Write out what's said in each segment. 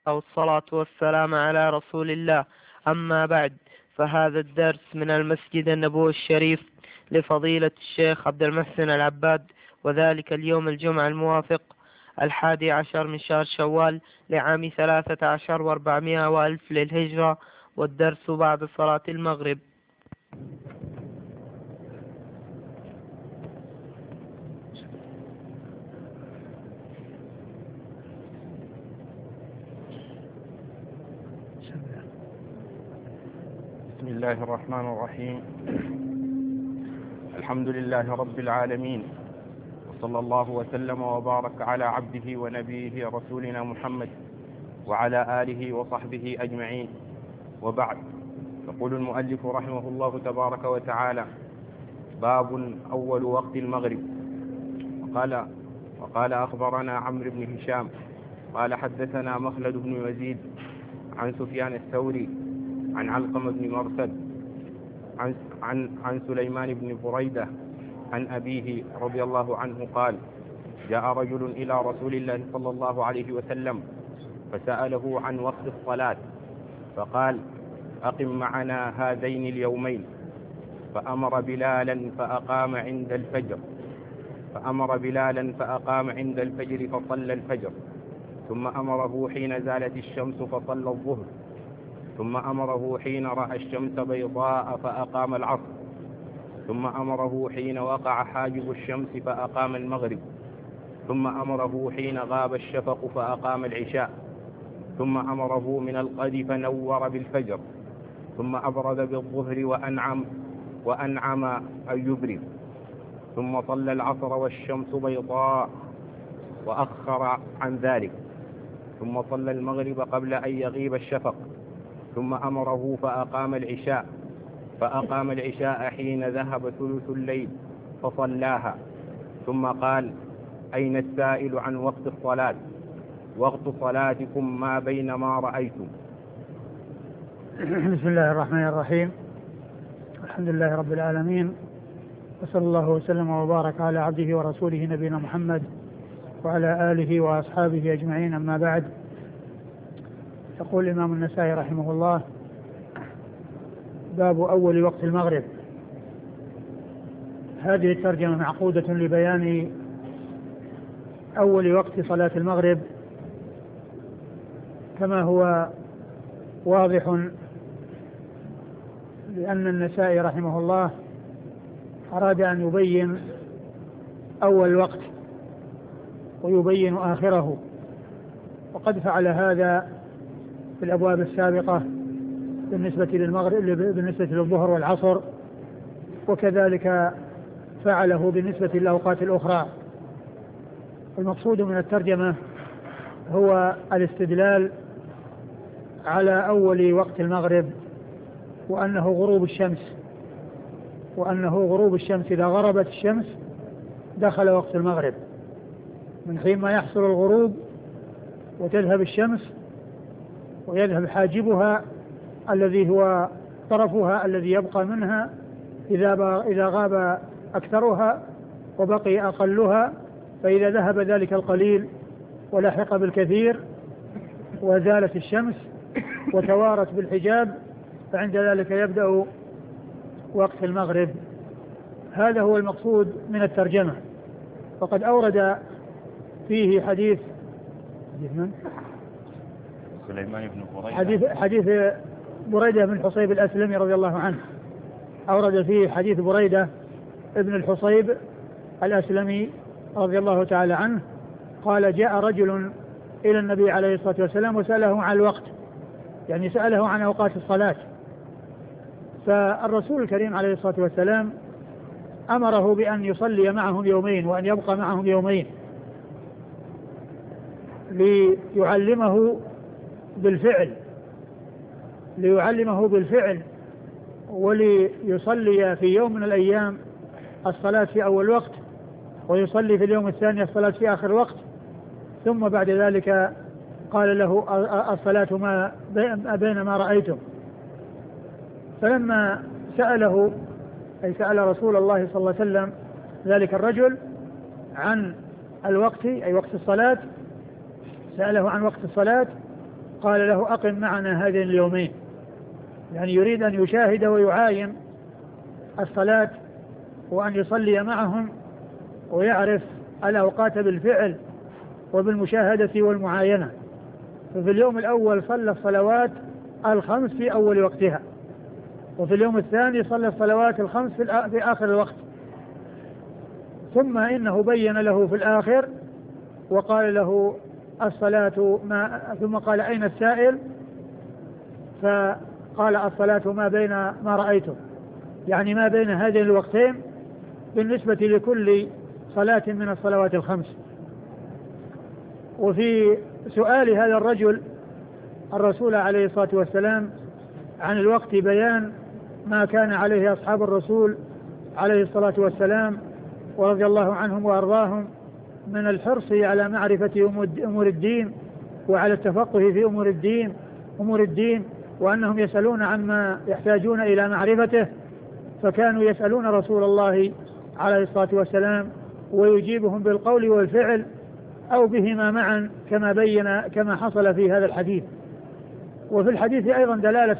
والصلاة والسلام على رسول الله. أما بعد، فهذا الدرس من المسجد النبوي الشريف لفضيلة الشيخ عبد المحسن العباد، وذلك اليوم الجمعة الموافق 11 من شهر شوال لعام 13 و400 وألف للهجرة، والدرس بعد صلاة المغرب. بسم الله الرحمن الرحيم. الحمد لله رب العالمين، وصلى الله وسلم وبارك على عبده ونبيه رسولنا محمد وعلى آله وصحبه أجمعين، وبعد. يقول المؤلف رحمه الله تبارك وتعالى: باب أول وقت المغرب. وقال أخبرنا عمرو بن هشام قال حدثنا مخلد بن يزيد عن سفيان الثوري عن علقمة بن مرثد عن سليمان بن بريدة عن أبيه رضي الله عنه قال: جاء رجل إلى رسول الله صلى الله عليه وسلم فسأله عن وقت الصلاة، فقال: أقم معنا هذين اليومين. فأمر بلالا فأقام عند الفجر فصلى الفجر، ثم أمره حين زالت الشمس فصلى الظهر، ثم أمره حين رأى الشمس بيضاء فأقام العصر، ثم أمره حين وقع حاجب الشمس فأقام المغرب، ثم أمره حين غاب الشفق فأقام العشاء، ثم أمره من الغد فنور بالفجر، ثم أبرد بالظهر وأنعم أن يبرد، ثم صلى العصر والشمس بيضاء وأخر عن ذلك، ثم صلى المغرب قبل أن يغيب الشفق، ثم أمره فأقام العشاء حين ذهب ثلث الليل فصلاها، ثم قال: أين السائل عن وقت الصلاة؟ وقت صلاتكم ما بين ما رأيتم. بسم الله الرحمن الرحيم. الحمد لله رب العالمين، وصلى الله وسلم وبارك على عبده ورسوله نبينا محمد وعلى آله وأصحابه أجمعين. أما بعد، يقول الإمام النسائي رحمه الله: باب أول وقت المغرب. هذه الترجمة معقودة لبيان أول وقت صلاة المغرب، كما هو واضح، لأن النسائي رحمه الله أراد أن يبين أول وقت ويبين آخره، وقد فعل هذا في الأبواب السابقة بالنسبة للظهر والعصر، وكذلك فعله بالنسبة للأوقات الأخرى. المقصود من الترجمة هو الاستدلال على أول وقت المغرب، وأنه غروب الشمس إذا غربت الشمس دخل وقت المغرب، من حين ما يحصل الغروب وتذهب الشمس ويذهب حاجبها الذي هو طرفها الذي يبقى منها إذا غاب أكثرها وبقي أقلها، فإذا ذهب ذلك القليل ولحق بالكثير وزالت الشمس وتوارت بالحجاب، فعند ذلك يبدأ وقت المغرب. هذا هو المقصود من الترجمة. وقد أورد فيه حديث سليمان بن بريدة، حديث بريدة بن الحصيب الأسلمي رضي الله عنه. أورد فيه حديث بريدة ابن الحصيب الأسلمي رضي الله تعالى عنه قال: جاء رجل إلى النبي عليه الصلاة والسلام وسأله عن الوقت، يعني سأله عن أوقات الصلاة، فالرسول الكريم عليه الصلاة والسلام أمره بأن يصلي معهم يومين وأن يبقى معهم يومين ليعلمه بالفعل وليصلي في يوم من الأيام الصلاة في أول وقت، ويصلي في اليوم الثاني الصلاة في آخر وقت، ثم بعد ذلك قال له: الصلاة ما بين ما رأيتم. فلما سأله، أي سأل رسول الله صلى الله عليه وسلم ذلك الرجل عن الوقت، أي وقت الصلاة، سأله عن وقت الصلاة، قال له أقم معنا هذين اليومين، يعني يريد أن يشاهد ويعاين الصلاة وأن يصلي معهم ويعرف الأوقات بالفعل وبالمشاهدة والمعاينة. ففي اليوم الأول صلى الصلوات الخمس في أول وقتها، وفي اليوم الثاني صلى الصلوات الخمس في آخر الوقت. ثم إنه بين له في الآخر وقال له الصلاة ثم قال أين السائل؟ فقال الصلاة ما بين ما رأيته، يعني ما بين هذين الوقتين بالنسبة لكل صلاة من الصلوات الخمس. وفي سؤال هذا الرجل الرسول عليه الصلاة والسلام عن الوقت بيان ما كان عليه أصحاب الرسول عليه الصلاة والسلام ورضي الله عنهم وأرضاهم من الحرص على معرفة أمور الدين وعلى التفقه في أمور الدين وأنهم يسألون عما يحتاجون إلى معرفته، فكانوا يسألون رسول الله عليه الصلاة والسلام ويجيبهم بالقول والفعل أو بهما معا كما حصل في هذا الحديث. وفي الحديث أيضا دلالة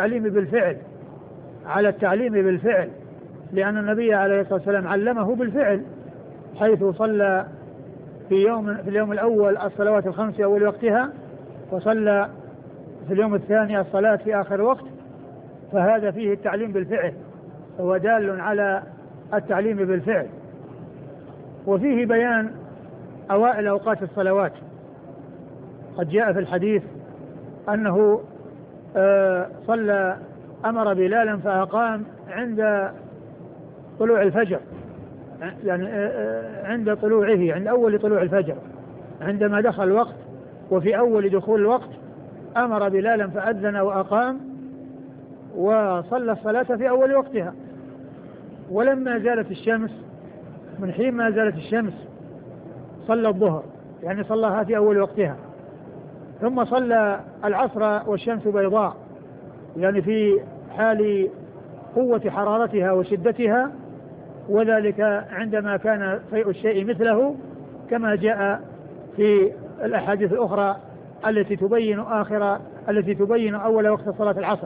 على التعليم بالفعل، لأن النبي عليه الصلاة والسلام علمه بالفعل، حيث صلى في اليوم الأول الصلوات الخمس في أول وقتها، وصلى في اليوم الثاني الصلاة في آخر وقت، فهذا فيه التعليم بالفعل، هو دال على التعليم بالفعل. وفيه بيان أوائل أوقات الصلوات. قد جاء في الحديث أنه أمر بلالا فأقام عند طلوع الفجر، يعني عند طلوعه، عند أول طلوع الفجر، عندما دخل الوقت وفي أول دخول الوقت أمر بلالا فأذن وأقام وصلى الصلاة في أول وقتها. ولما زالت الشمس، من حين ما زالت الشمس صلى الظهر، يعني صلىها في أول وقتها، ثم صلى العصر والشمس بيضاء، يعني في حال قوة حرارتها وشدتها، وذلك عندما كان فيء الشيء مثله، كما جاء في الأحاديث الأخرى التي تبين أول وقت صلاة العصر.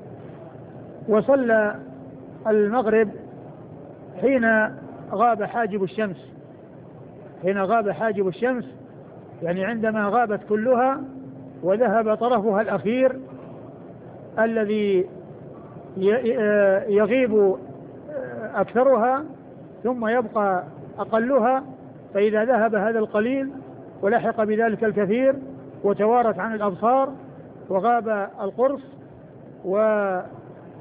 وصلى المغرب حين غاب حاجب الشمس، يعني عندما غابت كلها وذهب طرفها الأخير الذي يغيب أكثرها ثم يبقى أقلها، فإذا ذهب هذا القليل ولحق بذلك الكثير وتوارت عن الأبصار وغاب القرص وزال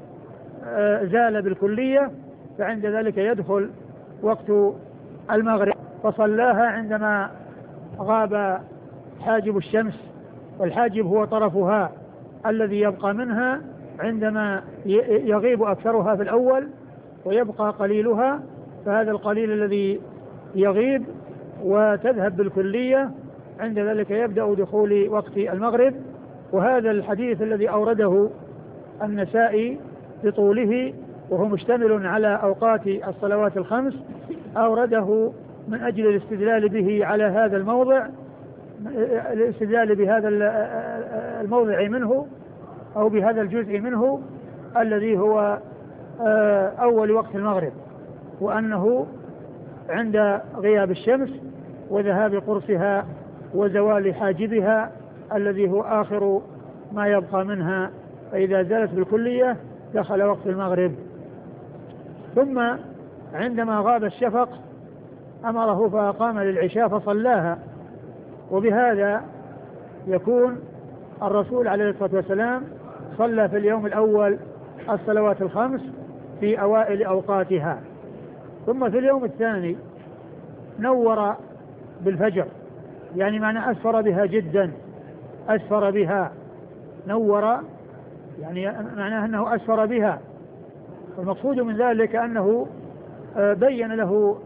بالكلية، فعند ذلك يدخل وقت المغرب، فصلاها عندما غاب حاجب الشمس، والحاجب هو طرفها الذي يبقى منها عندما يغيب أكثرها في الأول ويبقى قليلها، فهذا القليل الذي يغيب وتذهب بالكلية عند ذلك يبدأ دخول وقت المغرب. وهذا الحديث الذي أورده النسائي بطوله وهو مشتمل على أوقات الصلوات الخمس، أورده من أجل الاستدلال به على هذا الموضع، الاستدلال بهذا الموضع منه أو بهذا الجزء منه الذي هو أول وقت المغرب، وأنه عند غياب الشمس وذهاب قرصها وزوال حاجبها الذي هو آخر ما يبقى منها، فإذا زالت بالكلية دخل وقت المغرب. ثم عندما غاب الشفق أمره فأقام للعشاء فصلاها. وبهذا يكون الرسول عليه الصلاة والسلام صلى في اليوم الأول الصلوات الخمس في أوائل أوقاتها، ثم في اليوم الثاني نور بالفجر، يعني معنى أسفر بها جدا، أسفر بها، نور يعني معناه أنه أسفر بها. والمقصود من ذلك أنه بين له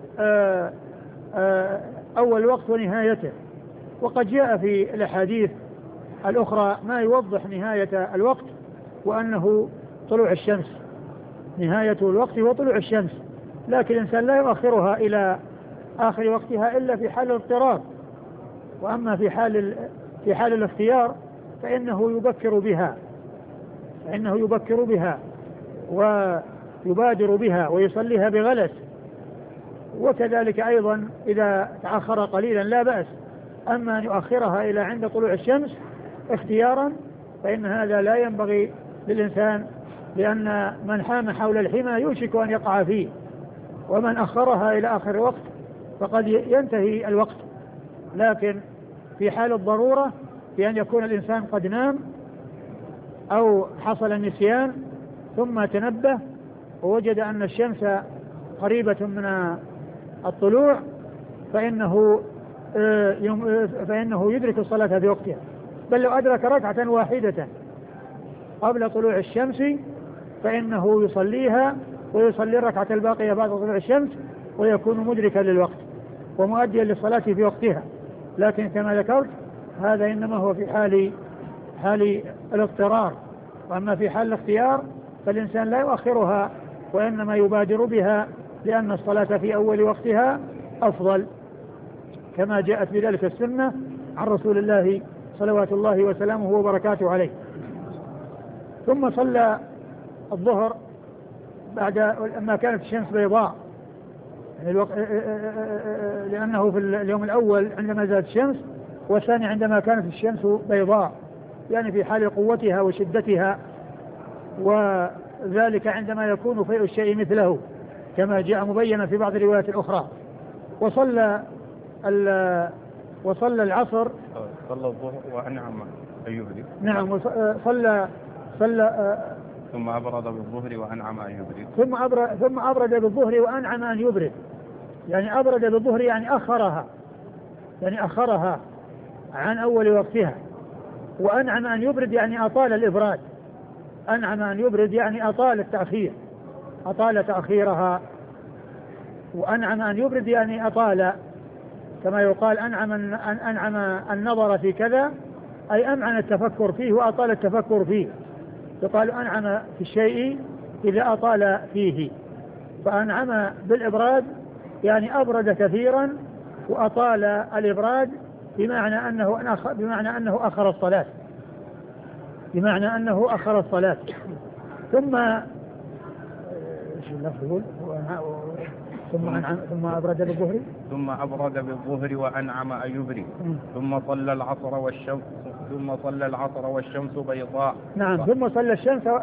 أول وقت ونهايته. وقد جاء في الأحاديث الأخرى ما يوضح نهاية الوقت، وأنه طلوع الشمس، نهاية الوقت هو طلوع الشمس، لكن الإنسان لا يؤخرها إلى آخر وقتها إلا في حال الاضطرار. وأما في حال الاختيار فإنه يبكر بها ويبادر بها ويصليها بغلس. وكذلك أيضا إذا تأخر قليلا لا بأس، أما أن يؤخرها إلى عند طلوع الشمس اختيارا فإن هذا لا ينبغي للإنسان، لأن من حام حول الحمى يوشك أن يقع فيه، ومن أخرها إلى آخر وقت فقد ينتهي الوقت. لكن في حال الضرورة بأن يكون الإنسان قد نام أو حصل النسيان ثم تنبه ووجد أن الشمس قريبة من الطلوع فإنه يدرك الصلاة في وقتها، بل لو أدرك ركعة واحدة قبل طلوع الشمس فإنه يصليها ويصلي الركعة الباقية بعد طلوع الشمس ويكون مدركا للوقت ومؤديا للصلاة في وقتها. لكن كما ذكرت هذا إنما هو في حال الاضطرار، وأما في حال الاختيار فالإنسان لا يؤخرها وإنما يبادر بها، لأن الصلاة في أول وقتها أفضل، كما جاءت بذلك السنة عن رسول الله صلوات الله وسلامه وبركاته عليه. ثم صلى الظهر بعد ما كانت الشمس بيضاء، لأنه في اليوم الأول عندما زادت الشمس، والثاني عندما كانت الشمس بيضاء، يعني في حال قوتها وشدتها، وذلك عندما يكون فيء الشيء مثله كما جاء مبينا في بعض الروايات الأخرى. وصلى العصر. صلى الظهر وأنعم أن يبرد. نعم، ثم أبرد بالظهر وأنعم أن يبرد. ثم أبرد بالظهر وأنعم أن يبرد، يعني أبرد بالظهر يعني أخرها عن أول وقتها، وأنعم أن يبرد يعني أطال الإبراد، أنعم أن يبرد يعني أطال التأخير، أطال تأخيرها. وأنعم أن يبرد يعني أطال، كما يقال أنعم النظر في كذا، أي أمعن التفكر فيه وأطال التفكر فيه. يقال أنعم في الشيء إذا أطال فيه، فأنعم بالإبراد يعني أبرد كثيرا وأطال الإبراد، بمعنى أنه أخر الصلاة. ثم ثم أبرد بالظهر وأنعم أن يبرد. ثم صلى العصر والشمس بيضاء. نعم، ثم صلى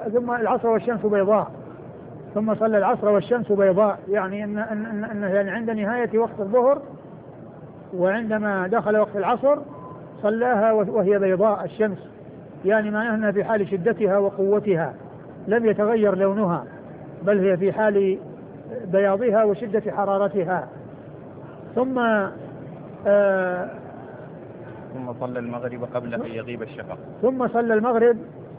العصر والشمس بيضاء، يعني أن يعني عند نهاية وقت الظهر وعندما دخل وقت العصر صلاها وهي بيضاء الشمس، يعني معناها أنها في حال شدتها وقوتها لم يتغير لونها، بل هي في حال بياضها وشدة حرارتها. ثم صلى المغرب قبل أن يغيب الشفق. ثم صلى المغرب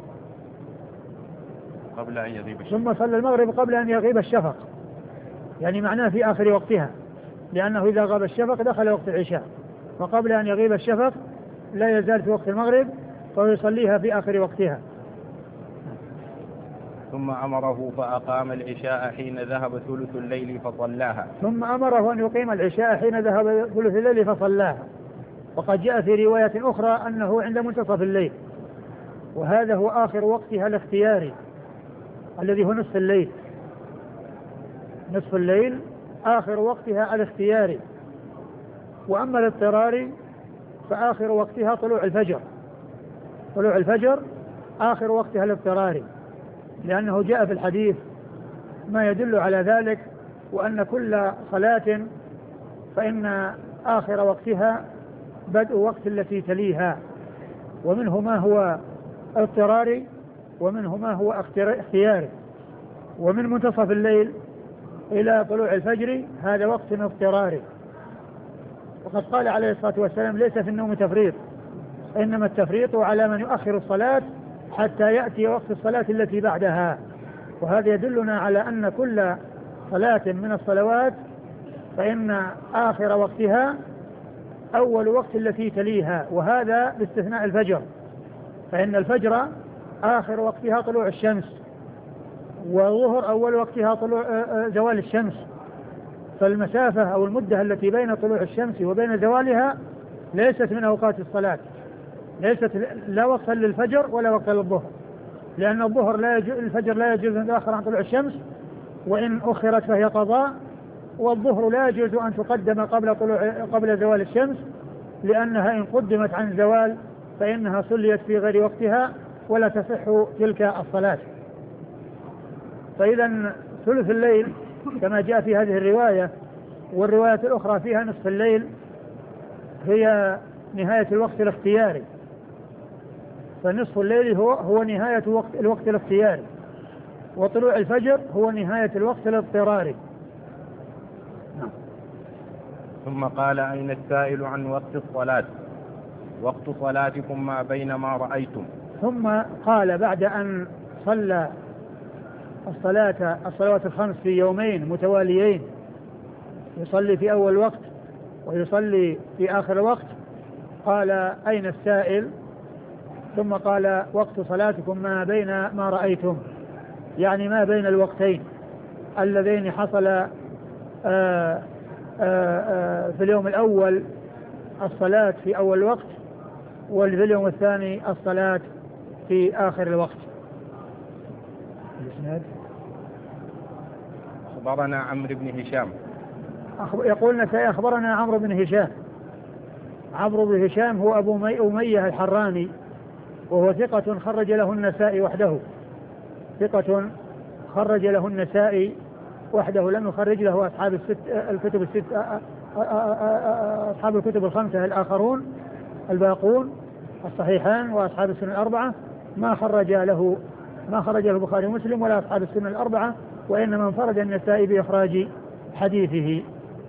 قبل أن يغيب الشفق، يعني معناه في آخر وقتها، لأنه إذا غاب الشفق دخل وقت العشاء، وقبل أن يغيب الشفق لا يزال في وقت المغرب فيصليها في آخر وقتها. ثم أمره فأقام العشاء حين ذهب ثلث الليل فصلاها. ثم أمره أن يقيم العشاء حين ذهب ثلث الليل فصلاها. وقد جاء في رواية أخرى أنه عند منتصف الليل، وهذا هو آخر وقتها الاختياري الذي هو نصف الليل آخر وقتها الاختياري. وأما الاضطراري فآخر وقتها طلوع الفجر آخر وقتها الاضطراري، لأنه جاء في الحديث ما يدل على ذلك، وأن كل صلاة فإن آخر وقتها بدء وقت التي تليها، ومنه ما هو اضطراري ومنه ما هو اختياري. ومن منتصف الليل إلى طلوع الفجر هذا وقت اضطراري. وقد قال عليه الصلاة والسلام ليس في النوم تفريط، إنما التفريط على من يؤخر الصلاة حتى يأتي وقت الصلاة التي بعدها. وهذا يدلنا على أن كل صلاة من الصلوات فإن آخر وقتها أول وقت التي تليها، وهذا باستثناء الفجر، فإن الفجر آخر وقتها طلوع الشمس، والظهر أول وقتها طلوع زوال الشمس، فالمسافة أو المدة التي بين طلوع الشمس وبين زوالها ليست من أوقات الصلاة، ليست لا وقتا للفجر ولا وقتا للظهر، لأن الظهر الفجر لا يجوز أن يؤخر عن طلوع الشمس، وإن أخرت فهي قضاء، والظهر لا يجوز أن تقدم قبل زوال الشمس، لأنها إن قدمت عن الزوال فإنها صليت في غير وقتها ولا تصح تلك الصلاة. فإذا ثلث الليل كما جاء في هذه الرواية، والرواية الأخرى فيها نصف الليل، هي نهاية الوقت الاختياري، فنصف الليل هو نهاية الوقت الاختياري، وطلوع الفجر هو نهاية الوقت الاضطراري. ثم قال: أين السائل عن وقت الصلاة؟ وقت صلاتكم ما بين ما رأيتم. ثم قال بعد أن صلى الصلوات الخمس في يومين متواليين، يصلي في أول وقت ويصلي في آخر وقت، قال: أين السائل؟ ثم قال: وقت صلاتكم ما بين ما رأيتم، يعني ما بين الوقتين اللذين حصل في اليوم الأول الصلاة في أول وقت، وفي اليوم الثاني الصلاة في آخر الوقت. أخبرنا عمرو بن هشام. يقول نسائي: أخبرنا عمرو بن هشام. عمرو بن هشام هو أبو أمية الحراني، وهو ثقة خرج له النسائي وحده، ثقة خرج له النسائي وحده، لم يخرج له أصحاب أصحاب الكتب الخمسة الآخرون الباقون الصحيحان وأصحاب السنن الأربعة، ما خرج له البخاري ومسلم ولا أصحاب السنن الأربعة، وإنما انفرد النسائي بإخراج حديثه.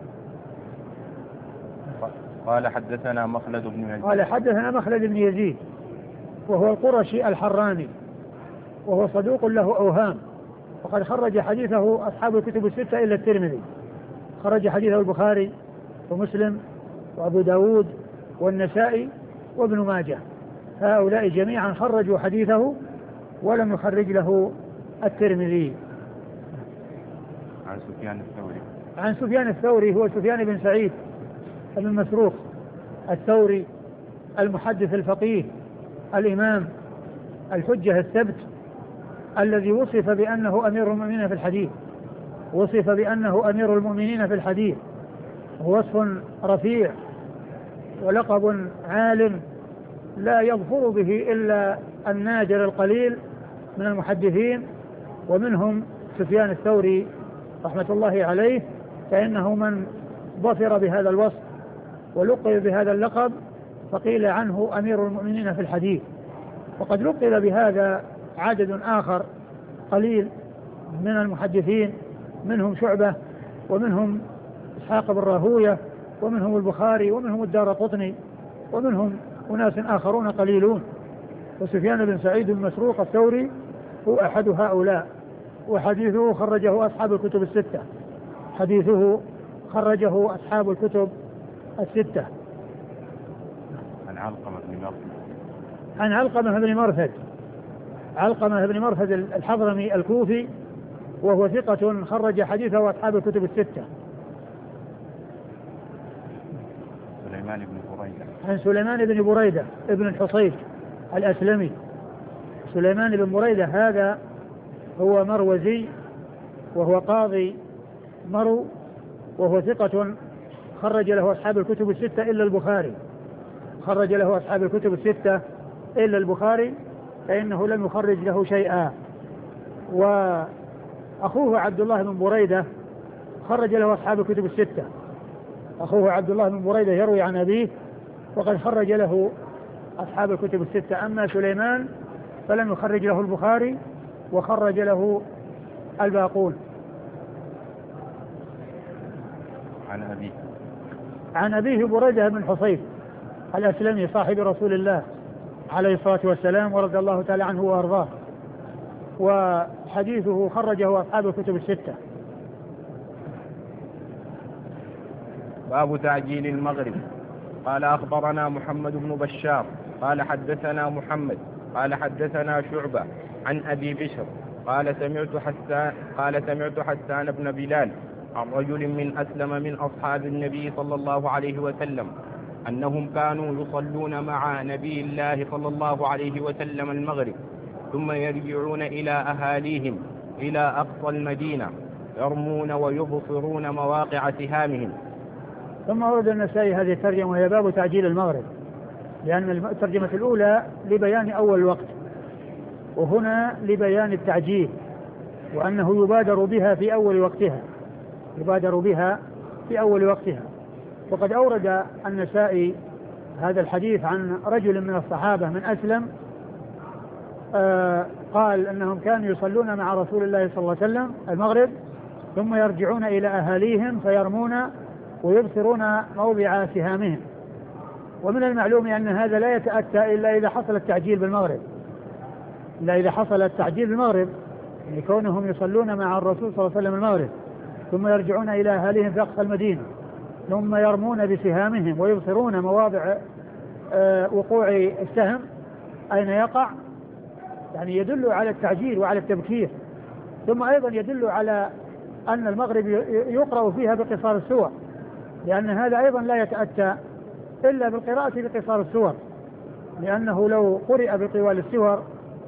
قال: حدثنا مخلد بن يزيد. قال: حدثنا مخلد بن يزيد، وهو القرشي الحراني، وهو صدوق له أوهام، وقد خرج حديثه أصحاب الكتب الستة إلا الترمذي، خرج حديثه البخاري ومسلم وأبو داود والنسائي وابن ماجه، هؤلاء جميعا خرجوا حديثه ولم يخرج له الترمذي. عن سفيان الثوري هو سفيان بن سعيد بن مسروق الثوري، المحدث الفقيه الإمام الحجة الثبت، الذي وصف بأنه أمير المؤمنين في الحديث، وصف رفيع ولقب عال لا يظفر به إلا النادر القليل من المحدثين، ومنهم سفيان الثوري رحمة الله عليه، فإنه من ظفر بهذا الوصف ولقب بهذا اللقب، فقيل عنه أمير المؤمنين في الحديث. وقد لقب بهذا عدد آخر قليل من المحدثين، منهم شعبة، ومنهم إسحاق بن راهوية، ومنهم البخاري، ومنهم الدارقطني، ومنهم أناس آخرون قليلون، وسفيان بن سعيد بن مسروق الثوري هو أحد هؤلاء، وحديثه خرجه أصحاب الكتب الستة، عن علقمة بن مرثد الحضرمي الكوفي، وهو ثقة خرج حديثه أصحاب الكتب الستة. عن سليمان بن بريدة ابن الحصيب الأسلمي. سليمان بن بريدة هذا هو مروزي، وهو قاضي مرو، وهو ثقة خرج له أصحاب الكتب الستة إلا البخاري، فإنه لم يخرج له شيئا. وأخوه عبد الله بن بريدة خرج له أصحاب الكتب الستة، أخوه عبد الله بن بريدة يروي عن أبيه، وقد خرج له أصحاب الكتب الستة. أما سليمان فلم يخرج له البخاري، وخرج له الباقون. عن أبيه بريدة بن حصيب الأسلمي صاحب رسول الله عليه الصلاة والسلام، ورضي الله تعالى عنه وأرضاه، وحديثه خرجه أصحاب الكتب الستة. باب تعجيل المغرب. قال: أخبرنا محمد بن بشار قال: حدثنا محمد قال: حدثنا شعبة عن أبي بشر قال: سمعت حسان بن بلال عن رجل من أسلم من أصحاب النبي صلى الله عليه وسلم أنهم كانوا يصلون مع نبي الله صلى الله عليه وسلم المغرب ثم يرجعون إلى أهاليهم إلى أقصى المدينة يرمون ويبصرون مواقع سهامهم. ثم ورد النسائي هذه الترجمة وهي باب تعجيل المغرب، لأن الترجمة الأولى لبيان أول الوقت، وهنا لبيان التعجيل، وأنه يبادر بها في أول وقتها، يبادر بها في أول وقتها. وقد أورد النسائي هذا الحديث عن رجل من الصحابة من أسلم، قال أنهم كانوا يصلون مع رسول الله صلى الله عليه وسلم المغرب ثم يرجعون إلى أهاليهم فيرمون ويبصرون موضع سهامهم. ومن المعلوم أن هذا لا يتأتى إلا إذا حصل التعجيل بالمغرب، إلا إذا حصل التعجيل بالمغرب، يعني كونهم يصلون مع الرسول صلى الله عليه وسلم المغرب ثم يرجعون إلى أهاليهم في أقصى المدينة ثم يرمون بسهامهم ويبصرون مواضع وقوع السهم أين يقع، يعني يدل على التعجيل وعلى التبكير. ثم أيضا يدل على أن المغرب يقرأ فيها بقصار السور، لأن هذا أيضا لا يتأتى إلا بالقراءة بقصار السور، لأنه لو قرئ بطوال السور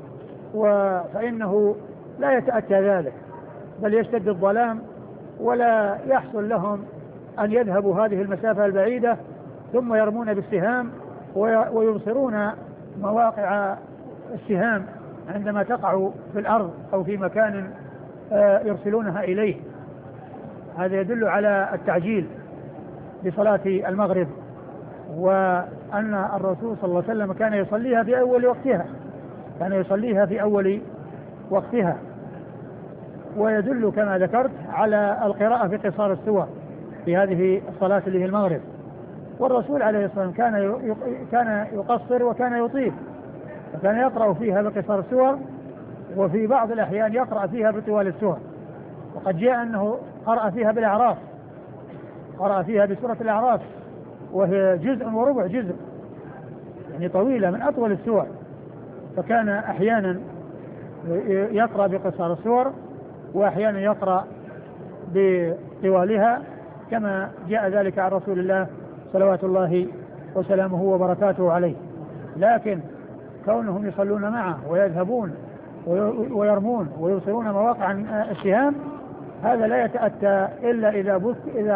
فإنه لا يتأتى ذلك، بل يشتد الظلام ولا يحصل لهم أن يذهبوا هذه المسافة البعيدة ثم يرمون بالسهام ويبصرون مواقع السهام عندما تقع في الأرض أو في مكان يرسلونها إليه. هذا يدل على التعجيل بصلاة المغرب، وأن الرسول صلى الله عليه وسلم كان يصليها في أول وقتها، كان يصليها في أول وقتها. ويدل كما ذكرت على القراءة في قصار السور في هذه الصلاة اللي هي المغرب. والرسول عليه الصلاة والسلام كان يقصر وكان يطيل، وكان يقرأ فيها بقصار السور، وفي بعض الأحيان يقرأ فيها بطوال السور. وقد جاء أنه قرأ فيها بالأعراف، قرأ فيها بسورة الأعراف وهي جزء وربع جزء، يعني طويلة من أطول السور، فكان أحيانا يقرأ بقصار السور وأحيانا يقرأ بطوالها، كما جاء ذلك عن رسول الله صلوات الله وسلامه وبركاته عليه. لكن كونهم يصلون معه ويذهبون ويرمون ويوصلون مواقع السهام، هذا لا يتأتى إلا إذا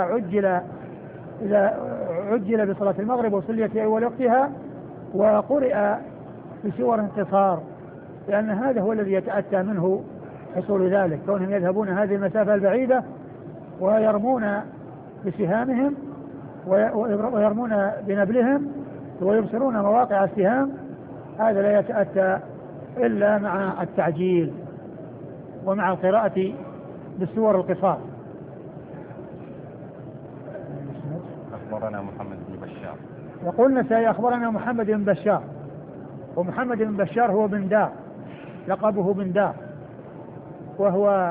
عجل بصلاة المغرب وصليت في أول وقتها وقرئ بسور انتصار، لأن هذا هو الذي يتأتى منه حصول ذلك، كونهم يذهبون هذه المسافة البعيدة ويرمون بسهامهم ويرمون بنبلهم ويبصرون مواقع السهام. هذا لا يتأتى إلا مع التعجيل ومع القراءة بالسور القصار. أخبرنا محمد بن بشار. يقول النسائي أخبرنا محمد بن بشار، ومحمد بن بشار هو بن دار، لقبه بن دار، وهو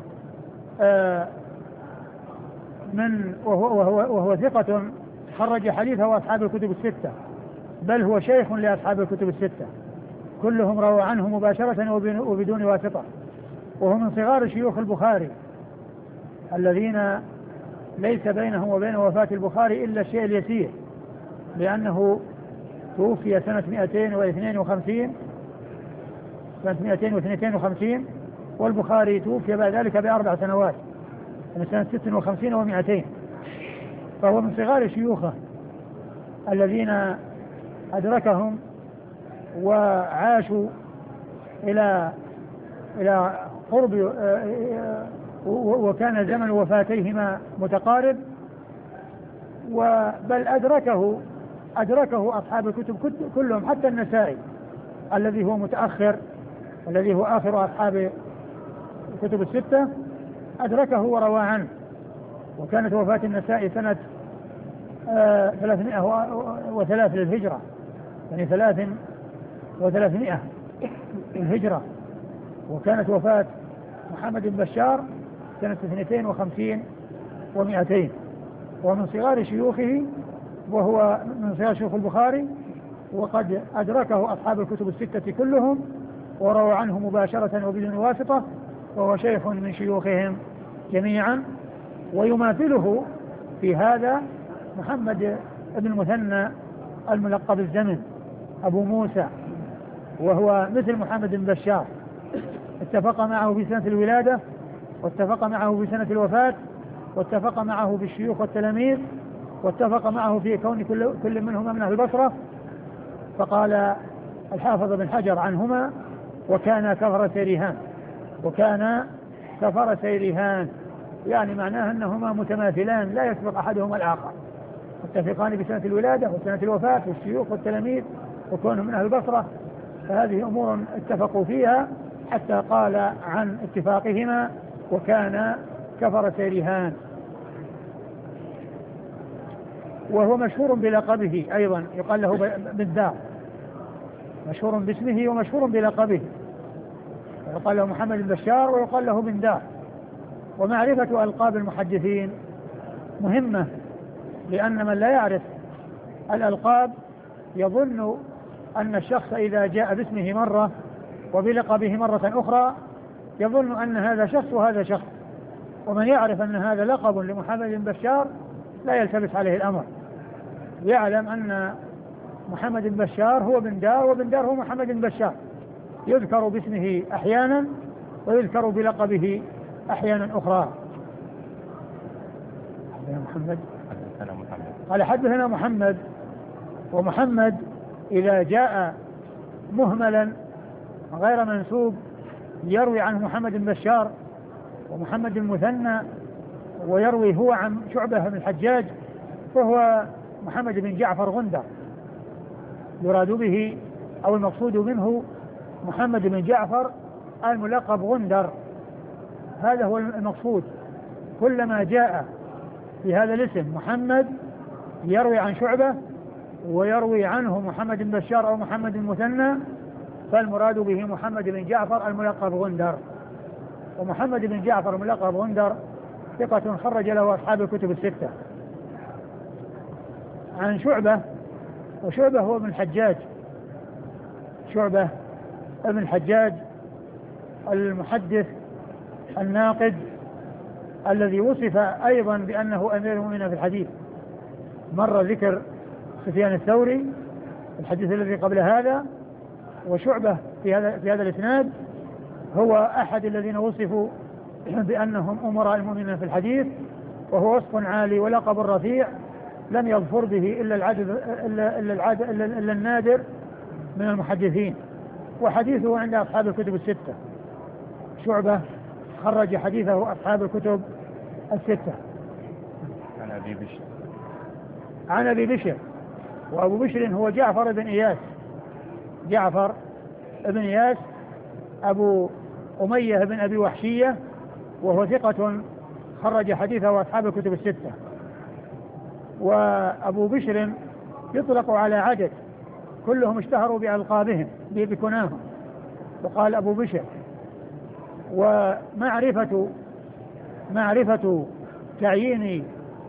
وهو ثقة خرج حديثه أصحاب الكتب الستة، بل هو شيخ لأصحاب الكتب الستة، كلهم رووا عنه مباشرة وبدون واسطة، وهو من صغار شيوخ البخاري الذين ليس بينهم وبين وفاة البخاري إلا الشيء اليسير، لأنه توفي سنة 252 والبخاري توفي بعد ذلك ب4 سنوات، من سنة 56 و200، فهو من صغار شيوخه الذين أدركهم وعاشوا إلى قرب، وكان زمن وفاتيهما متقارب، بل أدركه أصحاب الكتب كلهم، حتى النسائي الذي هو متأخر، الذي هو آخر أصحاب الكتب الستة، أدركه وروى عنه. وكانت وفاة النسائي سنة 303 للهجرة، يعني 300 للهجرة، وكانت وفاة محمد بن بشار سنة 52 و200، ومن صغار شيوخه، وهو من صغار شيوخ البخاري، وقد أدركه أصحاب الكتب الستة كلهم وروى عنه مباشرة وبدون واسطة، وهو شيخ من شيوخهم جميعا. ويماثله في هذا محمد بن المثنى الملقب الزمن أبو موسى، وهو مثل محمد بن بشار، اتفق معه في سنة الولادة، واتفق معه في سنة الوفاة، واتفق معه في الشيوخ والتلاميذ، واتفق معه في كون كل منهما من أهل البصرة. فقال الحافظ بن حجر عنهما: وكان كفر سيرهان. وكان كفر سيرهان، يعني معناه أنهما متماثلان لا يسبق أحدهما الآخر، متفقان بسنة الولادة وسنة الوفاة والشيوخ والتلاميذ وكونهم من أهل البصرة. فهذه أمور اتفقوا فيها حتى قال عن اتفاقهما: وكان كفر سيرهان. وهو مشهور بلقبه أيضا، يقال له بالدار، مشهور باسمه ومشهور بلقبه، يقال له محمد بن بشار ويقال له بن دار. ومعرفة ألقاب المحدثين مهمة، لأن من لا يعرف الألقاب يظن أن الشخص إذا جاء باسمه مرة وبلقبه مرة أخرى يظن أن هذا شخص وهذا شخص. ومن يعرف أن هذا لقب لمحمد بن بشار لا يلتبس عليه الأمر، يعلم أن محمد بن بشار هو بن دار، وبن دار هو محمد بن بشار، يذكر باسمه أحيانا ويذكر بلقبه أحيانا أخرى. محمد قال حدثنا محمد. ومحمد إذا جاء مهملا غير منسوب يروي عنه محمد بن بشار ومحمد بن المثنى، ويروي هو عن شعبة بن الحجاج، فهو محمد بن جعفر غندر، يراد به أو المقصود منه محمد بن جعفر الملقب غندر، هذا هو المقصود. كلما جاء في هذا الاسم محمد يروي عن شعبة ويروي عنه محمد بن بشار أو محمد بن المثنى فالمراد به محمد بن جعفر الملقب غندر. ومحمد بن جعفر الملقب غندر ثقة خرج له أصحاب الكتب الستة. عن شعبة، وشعبة هو ابن الحجاج، شعبة ابن الحجاج المحدث الناقد الذي وصف أيضا بأنه أمير المؤمنين في الحديث. مر ذكر سفيان الثوري الحديث الذي قبل هذا، وشعبة في هذا الإسناد هو أحد الذين وصفوا بأنهم أمراء المؤمنين في الحديث، وهو وصف عالي ولقب رفيع لم يظفر به إلا النادر من المحدثين، وحديثه عند أصحاب الكتب الستة. شعبة خرج حديثه أصحاب الكتب الستة. عن أبي بشر، وأبو بشر هو جعفر بن إياس، جعفر بن إياس أبو أمية بن أبي وحشية، وهو ثقة خرج حديثه أصحاب الكتب الستة. وأبو بشر يطلق على عدد كلهم اشتهروا بألقابهم بكناهم، وقال أبو بشر. ومعرفة تعيين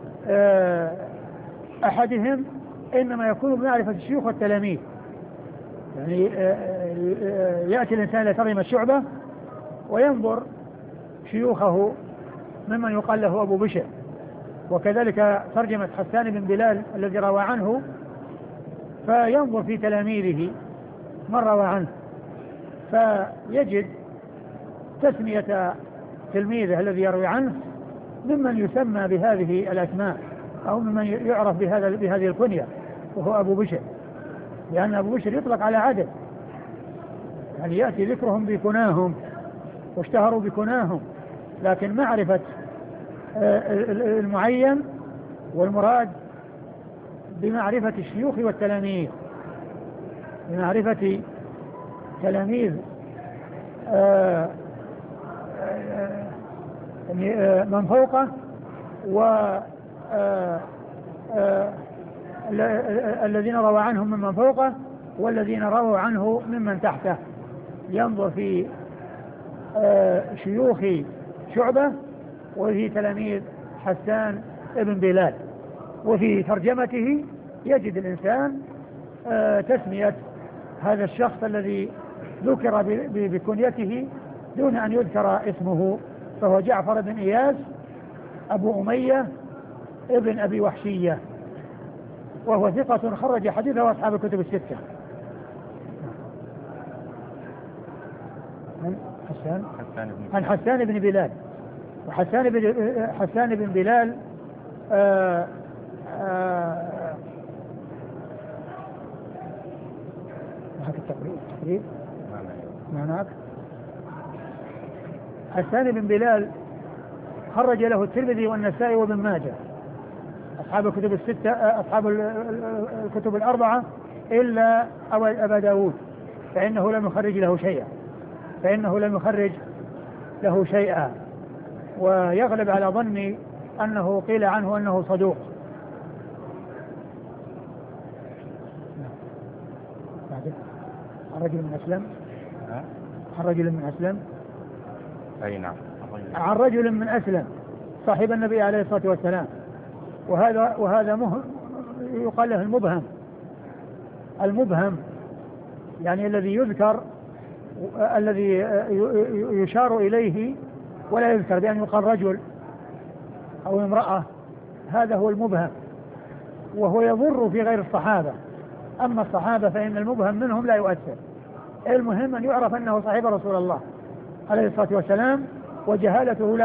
أحدهم إنما يكون بمعرفة الشيوخ والتلاميذ، يعني يأتي الإنسان إلى ترجمة شعبة وينظر شيوخه ممن يقال له أبو بشر، وكذلك ترجمة حسان بن بلال الذي روى عنه فينظر في تلاميذه من روى عنه فيجد تسمية تلميذه الذي يروي عنه ممن يسمى بهذه الأسماء أو ممن يعرف بهذه الكنية، وهو أبو بشر، لأن أبو بشر يطلق على عدد، يعني يأتي ذكرهم بكناهم واشتهروا بكناهم، لكن معرفة المعين والمراد بمعرفة الشيوخ والتلاميذ، بمعرفة تلاميذ من فوقه الذين روى عنهم ممن فوقه والذين رووا عنه ممن تحته. ينظر في شيوخ شعبة وفي تلاميذ حسان ابن بلال، وفي ترجمته يجد الإنسان تسمية هذا الشخص الذي ذكر بكنيته دون أن يذكر اسمه، فهو جعفر بن إياس أبو أمية ابن أبي وحشية، وهو ثقة خرج حديثه أصحاب الكتب الستة. عن حسان بن بلال. وحسان بن بلال التقريب معناك. حسان بن بلال خرج له الترمذي والنسائي وابن ماجه، أصحاب الكتب الستة، أصحاب الكتب الأربعة إلا أبا داود، فإنه لم يخرج له شيئا. ويغلب على ظني أنه قيل عنه أنه صدوق. عن رجل من أسلم أي نعم، عن رجل من أسلم صاحب النبي عليه الصلاة والسلام. وهذا يقال له المبهم، يعني الذي يذكر، الذي يشار إليه ولا يذكر، بأن يقال رجل أو امرأة، هذا هو المبهم، وهو يضر في غير الصحابة. أما الصحابة فإن المبهم منهم لا يؤثر. المهم أن يعرف أنه صاحب رسول الله عليه الصلاة والسلام، وجهالته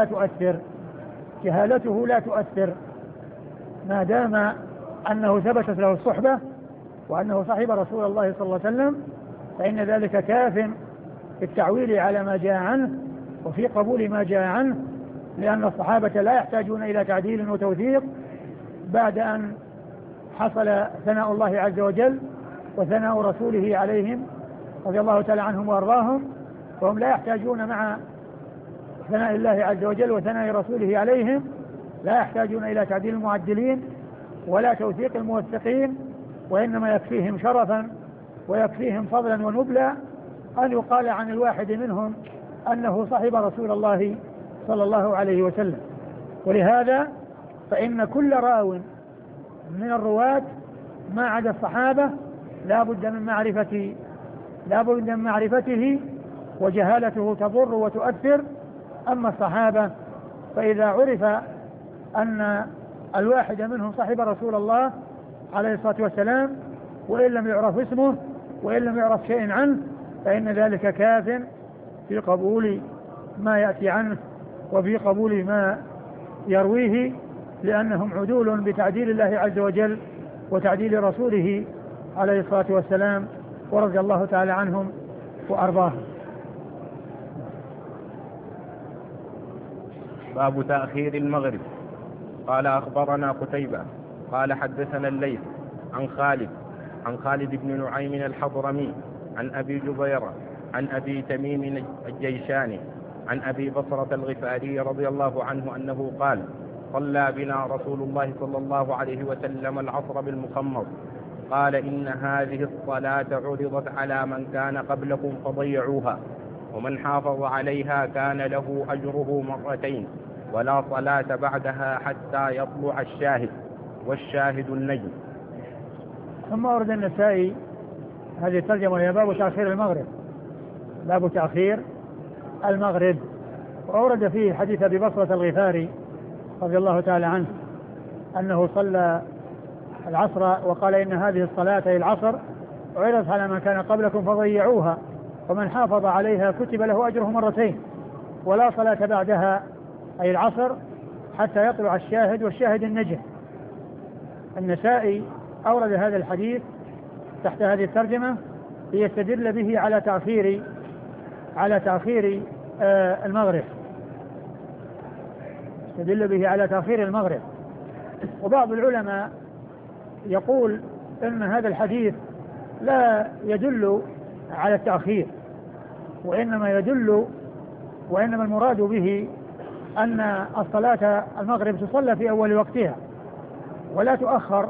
لا تؤثر ما دام أنه ثبتت له الصحبة وأنه صاحب رسول الله صلى الله عليه وسلم، فإن ذلك كاف في التعويل على ما جاء عنه وفي قبول ما جاء عنه، لأن الصحابة لا يحتاجون إلى تعديل وتوثيق بعد أن حصل ثناء الله عز وجل وثناء رسوله عليهم رضي الله تعالى عنهم وأرضاهم، وهم لا يحتاجون مع ثناء الله عز وجل وثناء رسوله عليهم، لا يحتاجون إلى تعديل المعدلين ولا توثيق الموثقين، وإنما يكفيهم شرفا ويكفيهم فضلا ونبلا أن يقال عن الواحد منهم أنه صاحب رسول الله صلى الله عليه وسلم. ولهذا فإن كل راو من الرواة ما عدا الصحابة لا بد من معرفته، وجهالته تضر وتؤثر. أما الصحابة فإذا عرف أن الواحد منهم صاحب رسول الله عليه الصلاة والسلام، وإن لم يعرف اسمه وإن لم يعرف شيء عنه، فإن ذلك كاف في قبول ما يأتي عنه وفي قبول ما يرويه، لأنهم عدول بتعديل الله عز وجل وتعديل رسوله عليه الصلاة والسلام، ورضي الله تعالى عنهم وأرضاهم. باب تأخير المغرب. قال أخبرنا قتيبة قال حدثنا الليث عن خالد بن نعيم الحضرمي عن أبي جبيرة عن أبي تميم الجيشاني عن أبي بصرة الغفاري رضي الله عنه أنه قال: صلى بنا رسول الله صلى الله عليه وسلم العصر بالمخمر، قال: إن هذه الصلاة عرضت على من كان قبلكم فضيعوها، ومن حافظ عليها كان له أجره مرتين، ولا صلاة بعدها حتى يطلع الشاهد، والشاهد النجم. ثم أورد النسائي هذه الترجمة هي باب تأخير المغرب، وأورد فيه حديث أبي بصرة الغفاري رضي الله تعالى عنه أنه صلى العصر وقال: إن هذه الصلاة أي العصر عرضت على من كان قبلكم فضيعوها، ومن حافظ عليها كتب له أجره مرتين، ولا صلاة بعدها أي العصر حتى يطلع الشاهد، والشاهد النجم. النسائي أورد هذا الحديث تحت هذه الترجمة ليستدل به على تأخير المغرب، يستدل به على تأخير المغرب. وبعض العلماء يقول إن هذا الحديث لا يدل على التأخير، وإنما المراد به أن الصلاة المغرب تصلى في أول وقتها ولا تؤخر،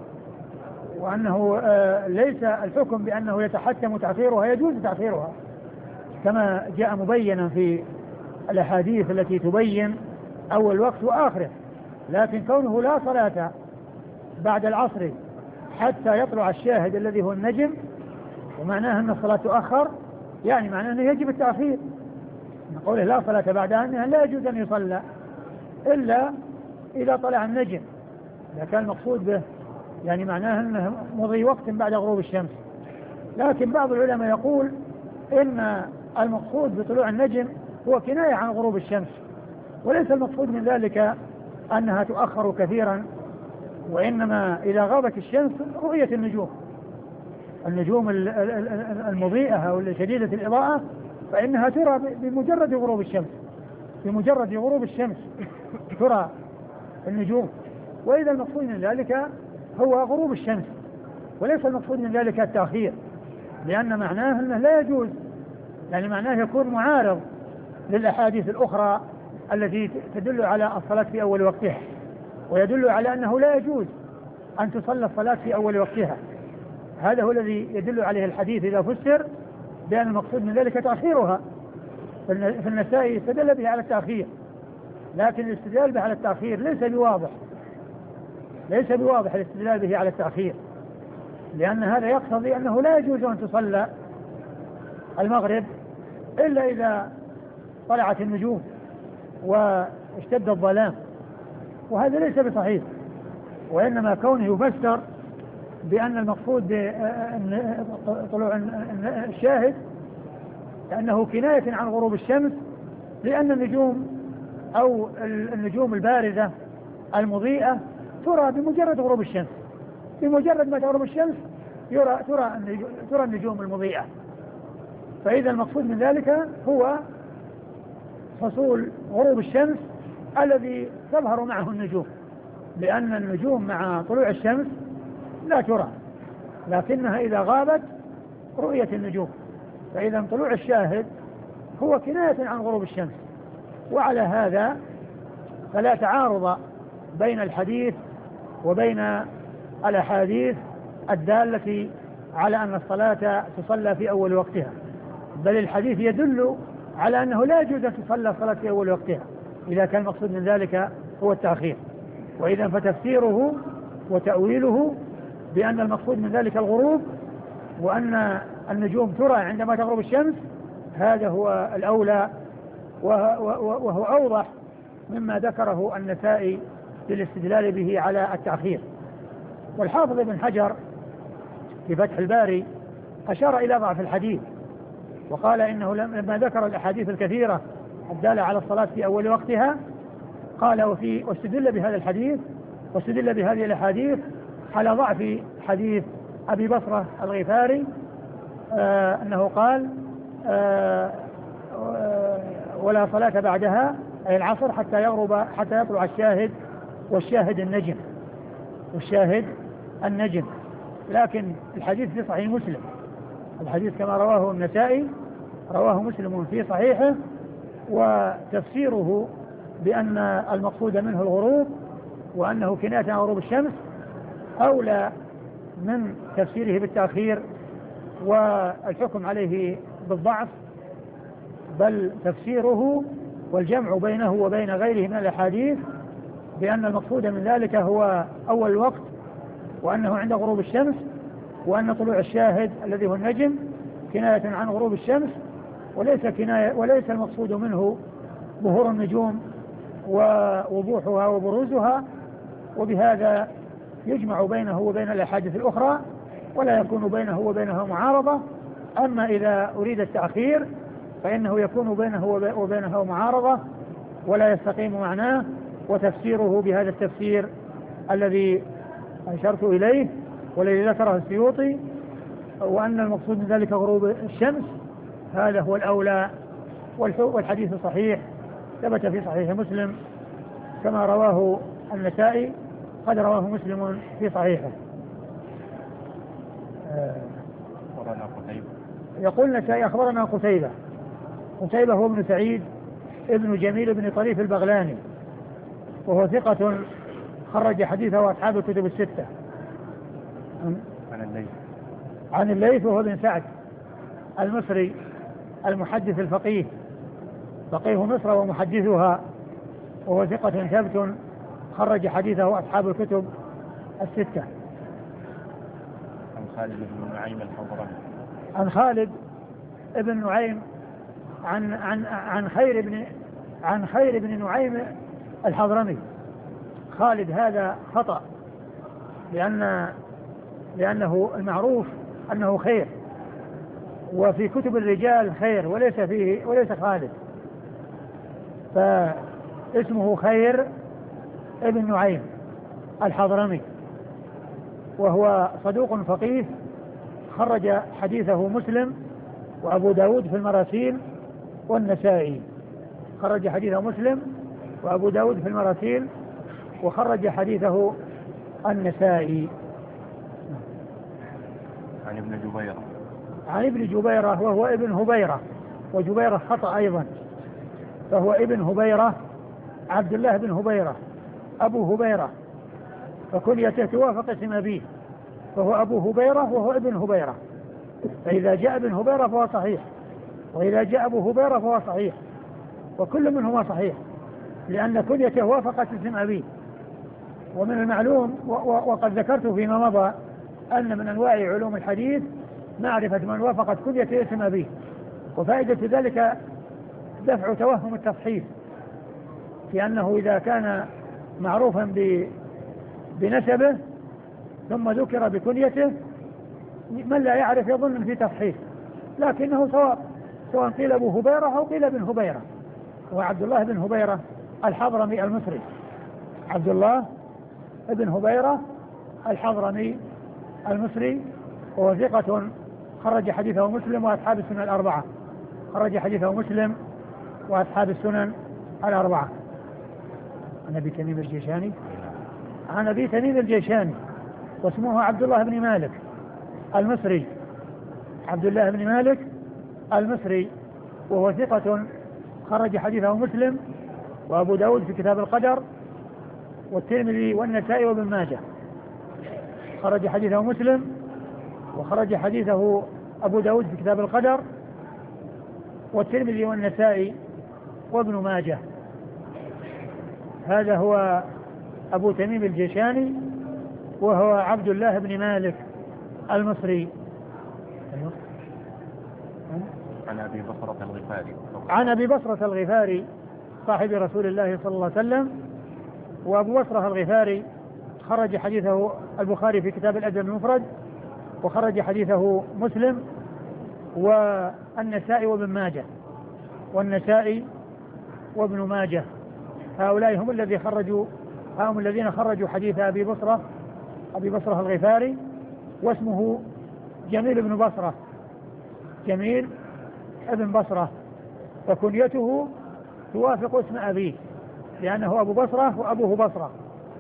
وأنه ليس الحكم بأنه يتحتم تأخيرها، يجوز تأخيرها كما جاء مبينا في الأحاديث التي تبين أول وقت وآخره، لكن كونه لا صلاة بعد العصر حتى يطلع الشاهد الذي هو النجم، ومعناه أن الصلاة تؤخر، يعني معناه أنه يجب التأخير. نقوله لا صلاة بعدها أنها لا يجوز أن يصلى إلا إذا طلع النجم، إذا كان المقصود به يعني معناه أنه مضي وقت بعد غروب الشمس. لكن بعض العلماء يقول إن المقصود بطلوع النجم هو كناية عن غروب الشمس، وليس المقصود من ذلك أنها تؤخر كثيرا، وإنما إذا غابت الشمس رؤية النجوم المضيئة أو شديدة الإضاءة فإنها ترى بمجرد غروب الشمس، بمجرد غروب الشمس ترى النجوم. وإذا المقصود من ذلك هو غروب الشمس، وليس المقصود من ذلك التأخير، لأن معناه أنه لا يجوز، يعني معناه يكون معارض للأحاديث الأخرى التي تدل على الصلاة في أول وقتها، ويدل على أنه لا يجوز أن تصلى الصلاة في أول وقتها. هذا هو الذي يدل عليه الحديث إذا فسر بأن المقصود من ذلك تأخيرها. في النسائي استدل به على التأخير، لكن الاستدلال به على التأخير ليس بواضح الاستدلال به على التأخير، لأن هذا يقتضي أنه لا يجوز أن تصلى المغرب إلا إذا طلعت النجوم واشتد الظلام، وهذا ليس بصحيح. وإنما كونه يفسر بأن المقصود طلوع الشاهد لأنه كناية عن غروب الشمس، لأن النجوم أو النجوم البارزة المضيئة ترى بمجرد غروب الشمس، بمجرد ما تغرب الشمس ترى النجوم المضيئة. فإذا المقصود من ذلك هو حصول غروب الشمس الذي تظهر معه النجوم، لأن النجوم مع طلوع الشمس لا ترى، لكنها إذا غابت رؤية النجوم. فإذا طلوع الشاهد هو كناية عن غروب الشمس. وعلى هذا فلا تعارض بين الحديث وبين الأحاديث الدالة على أن الصلاة تصلى في أول وقتها، بل الحديث يدل على أنه لا يجوز أن تصلى الصلاة في أول وقتها إذا كان المقصود من ذلك هو التأخير. وإذا فتفسيره وتأويله بأن المقصود من ذلك الغروب وأن النجوم ترى عندما تغرب الشمس، هذا هو الأولى وهو أوضح مما ذكره النسائي للاستدلال به على التأخير. والحافظ ابن حجر في فتح الباري أشار إلى ضعف الحديث، وقال إنه لما ذكر الأحاديث الكثيرة الدالة على الصلاة في أول وقتها قال واستدل بهذا الحديث واستدل بهذه الأحاديث على ضعف حديث أبي بصرة الغفاري أنه قال ولا صلاة بعدها أي العصر حتى يطلع الشاهد، والشاهد النجم. لكن الحديث في صحيح مسلم، الحديث كما رواه النسائي رواه مسلم في صحيحه، وتفسيره بأن المقصود منه الغروب وأنه كناية عن غروب الشمس أولى من تفسيره بالتأخير والحكم عليه بالضعف، بل تفسيره والجمع بينه وبين غيره من الأحاديث بأن المقصود من ذلك هو أول الوقت، وأنه عند غروب الشمس، وأن طلوع الشاهد الذي هو النجم كناية عن غروب الشمس، وليس المقصود منه ظهور النجوم ووضوحها وبروزها. وبهذا يجمع بينه وبين الأحاديث الأخرى ولا يكون بينه وبينها معارضة. أما إذا أريد التأخير فإنه يكون بينه وبينها معارضة ولا يستقيم معناه، وتفسيره بهذا التفسير الذي أشرت إليه والذي ذكره السيوطي، وأن المقصود من ذلك غروب الشمس، هذا هو الأولى. والحديث صحيح ثبت في صحيح مسلم كما رواه النسائي، قد رواه مسلم في صحيحه. يقول النسائي أخبرنا قتيبة هو ابن سعيد ابن جميل بن طريف البغلاني، وهو ثقة خرج حديثه أصحاب الكتب الستة. عن الليث وهو ابن سعد المصري المحدث الفقيه، فقيه مصر ومحدثها، وهو ثقة ثبت خرج حديثه أصحاب الكتب الستة. عن خالد بن نعيم الحضرمي. عن خالد بن نعيم عن خير بن نعيم الحضرمي. خالد هذا خطأ، لأنه المعروف أنه خير، وفي كتب الرجال خير وليس خالد، فاسمه خير ابن نعيم الحضرمي، وهو صدوق فقيه، خرج حديثه مسلم وأبو داود في المراسيل والنسائي. خرج حديثه مسلم وأبو داود في المراسيل، وخرج حديثه النسائي. عن ابن جبيرة. عن ابن جبيرة وهو ابن هبيرة، وجبيرة خطأ أيضا، فهو ابن هبيرة عبد الله بن هبيرة أبو هبيرة، فكنيته توافق اسم أبيه، فهو أبو هبيرة وهو ابن هبيرة، فإذا جاء ابن هبيرة فهو صحيح، وإذا جاء أبو هبيرة فهو صحيح، وكل منهما صحيح لأن كنيته وافقت اسم أبيه. ومن المعلوم وقد ذكرت فيما مضى أن من أنواع علوم الحديث معرفة من وافقت كنيته اسم أبيه، وفائدة ذلك دفع توهم التصحيف، في أنه إذا كان معروفا بنسبه ثم ذكر بكنيته من لا يعرف يظن في تصحيف، لكنه سواء قيل أبو هبيرة أو قيل ابن هبيرة، هو عبد الله بن هبيرة الحضرمي المصري، عبد الله بن هبيرة الحضرمي المصري، وهو ثقة خرج حديثه مسلم وأصحاب السنن الأربعة. خرج حديثه مسلم وأصحاب السنن الأربعة. عن أبي تميم الجيشاني. عن أبي تميم الجيشاني واسمه عبد الله بن مالك المصري، عبد الله بن مالك المصري، وهو ثقة خرج حديثه مسلم وأبو داود في كتاب القدر والترمذي والنسائي وابن ماجه. خرج حديثه مسلم وخرج حديثه أبو داود في كتاب القدر والترمذي والنسائي وابن ماجه. هذا هو أبو تميم الجيشاني، وهو عبد الله بن مالك المصري. عن أبي بصرة الغفاري. عن أبي بصرة الغفاري صاحب رسول الله صلى الله عليه وسلم. وأبو بصرة الغفاري خرج حديثه البخاري في كتاب الأدب المفرد، وخرج حديثه مسلم والنسائي وابن ماجه، والنسائي وابن ماجه. هؤلاء هم الذين خرجوا حديث أبي بصرة الغفاري، واسمه جميل بن بصرة، جميل ابن بصرة، فكنيته توافق اسم أبيه لأنه أبو بصرة وأبوه بصرة،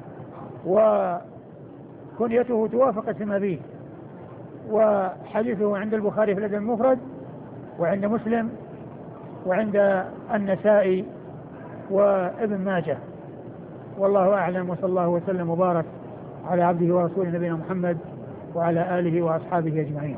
وكنيته توافق اسم أبيه. وحديثه عند البخاري في الأدب المفرد وعند مسلم وعند النسائي وابن ماجه. والله أعلم، وصلى الله وسلم وبارك على عبده ورسوله نبينا محمد وعلى آله وأصحابه أجمعين.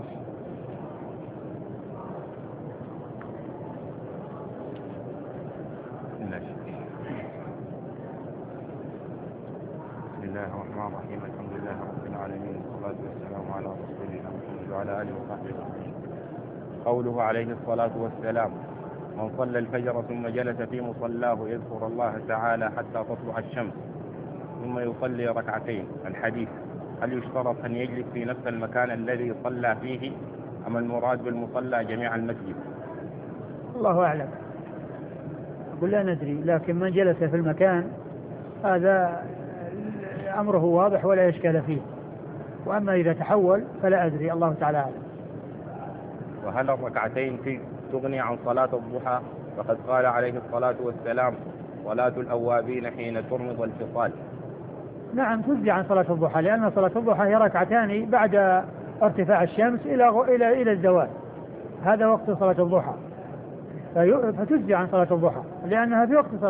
بسم الله الرحمن الرحيم، الحمد لله رب العالمين، والصلاة والسلام على رسولنا محمد وعلى آله وصحبه أجمعين. قوله عليه الصلاة والسلام: من صلى الفجر ثم جلس في مصلاه يذكر الله تعالى حتى تطلع الشمس ثم يصلي ركعتين. الحديث: هل يشترط أن يجلس في نفس المكان الذي صلى فيه أم المراد بالمصلى جميع المسجد؟ الله أعلم، أقول لا ندري، لكن من جلس في المكان هذا أمره واضح ولا إشكال فيه، وأما إذا تحول فلا أدري، الله تعالى أعلم. وهل الركعتين تغني عن صلاة الضحى؟ فقد قال عليه الصلاة والسلام: صلاة الأوابين حين ترمض الفصال. نعم، تجزي عن صلاة الضحى، لأن صلاة الضحى هي ركعتان بعد ارتفاع الشمس إلى الزوال، هذا وقت صلاة الضحى، فتجزي عن صلاة الضحى لأنها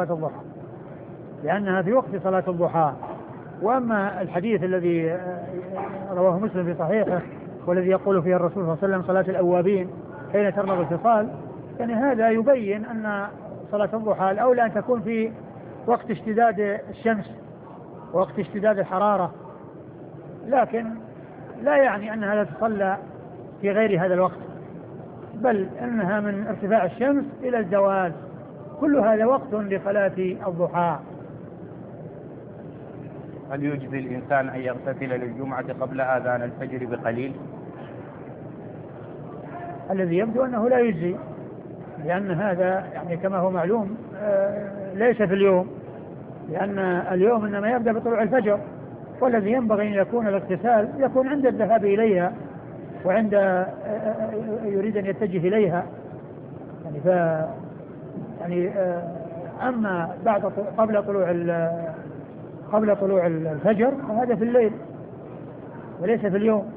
في وقت صلاة الضحى. وأما الحديث الذي رواه مسلم في صحيحه والذي يقول فيه الرسول صلى الله عليه وسلم: صلاة الأوابين حين ترمض الفصال، يعني هذا يبين أن صلاة الضحى الأولى أن تكون في وقت اشتداد الشمس ووقت اشتداد الحرارة، لكن لا يعني أنها لا تصلى في غير هذا الوقت، بل أنها من ارتفاع الشمس إلى الزوال، كل هذا وقت لصلاة الضحى. هل يجزي الإنسان أن يغتسل للجمعة قبل آذان الفجر بقليل؟ الذي يبدو أنه لا يجزي، لأن هذا يعني كما هو معلوم ليس في اليوم، لأن اليوم إنما يبدأ بطلوع الفجر، والذي ينبغي أن يكون الاغتسال يكون عند الذهاب إليها وعند يريد أن يتجه إليها يعني أما قبل طلوع الفجر فهذا في الليل وليس في اليوم.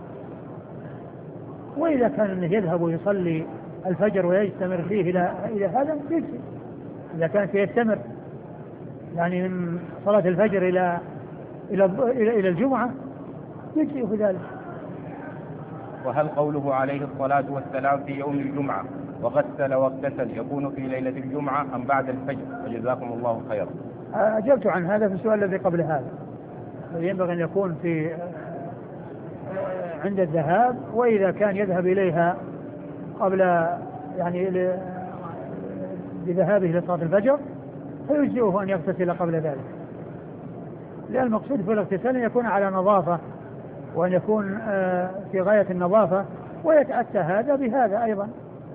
وإذا كان أنه يذهب ويصلي الفجر ويستمر فيه إلى هذا يجزي، إذا كان يستمر يعني من صلاة الفجر إلى الجمعة يجزي في ذلك. وهل قوله عليه الصلاة والسلام في يوم الجمعة وغسل واغتسل يكون في ليلة الجمعة أم بعد الفجر؟ وجزاكم الله خيرا. أجبت عن هذا في السؤال الذي قبل هذا، ينبغي أن يكون في عند الذهاب، وإذا كان يذهب إليها قبل يعني بذهابه لصلاة الفجر فيجزئه أن يغتسل قبل ذلك، لأن المقصود في الاغتسال أن يكون على نظافة وأن يكون في غاية النظافة، ويتأتى هذا بهذا أيضا.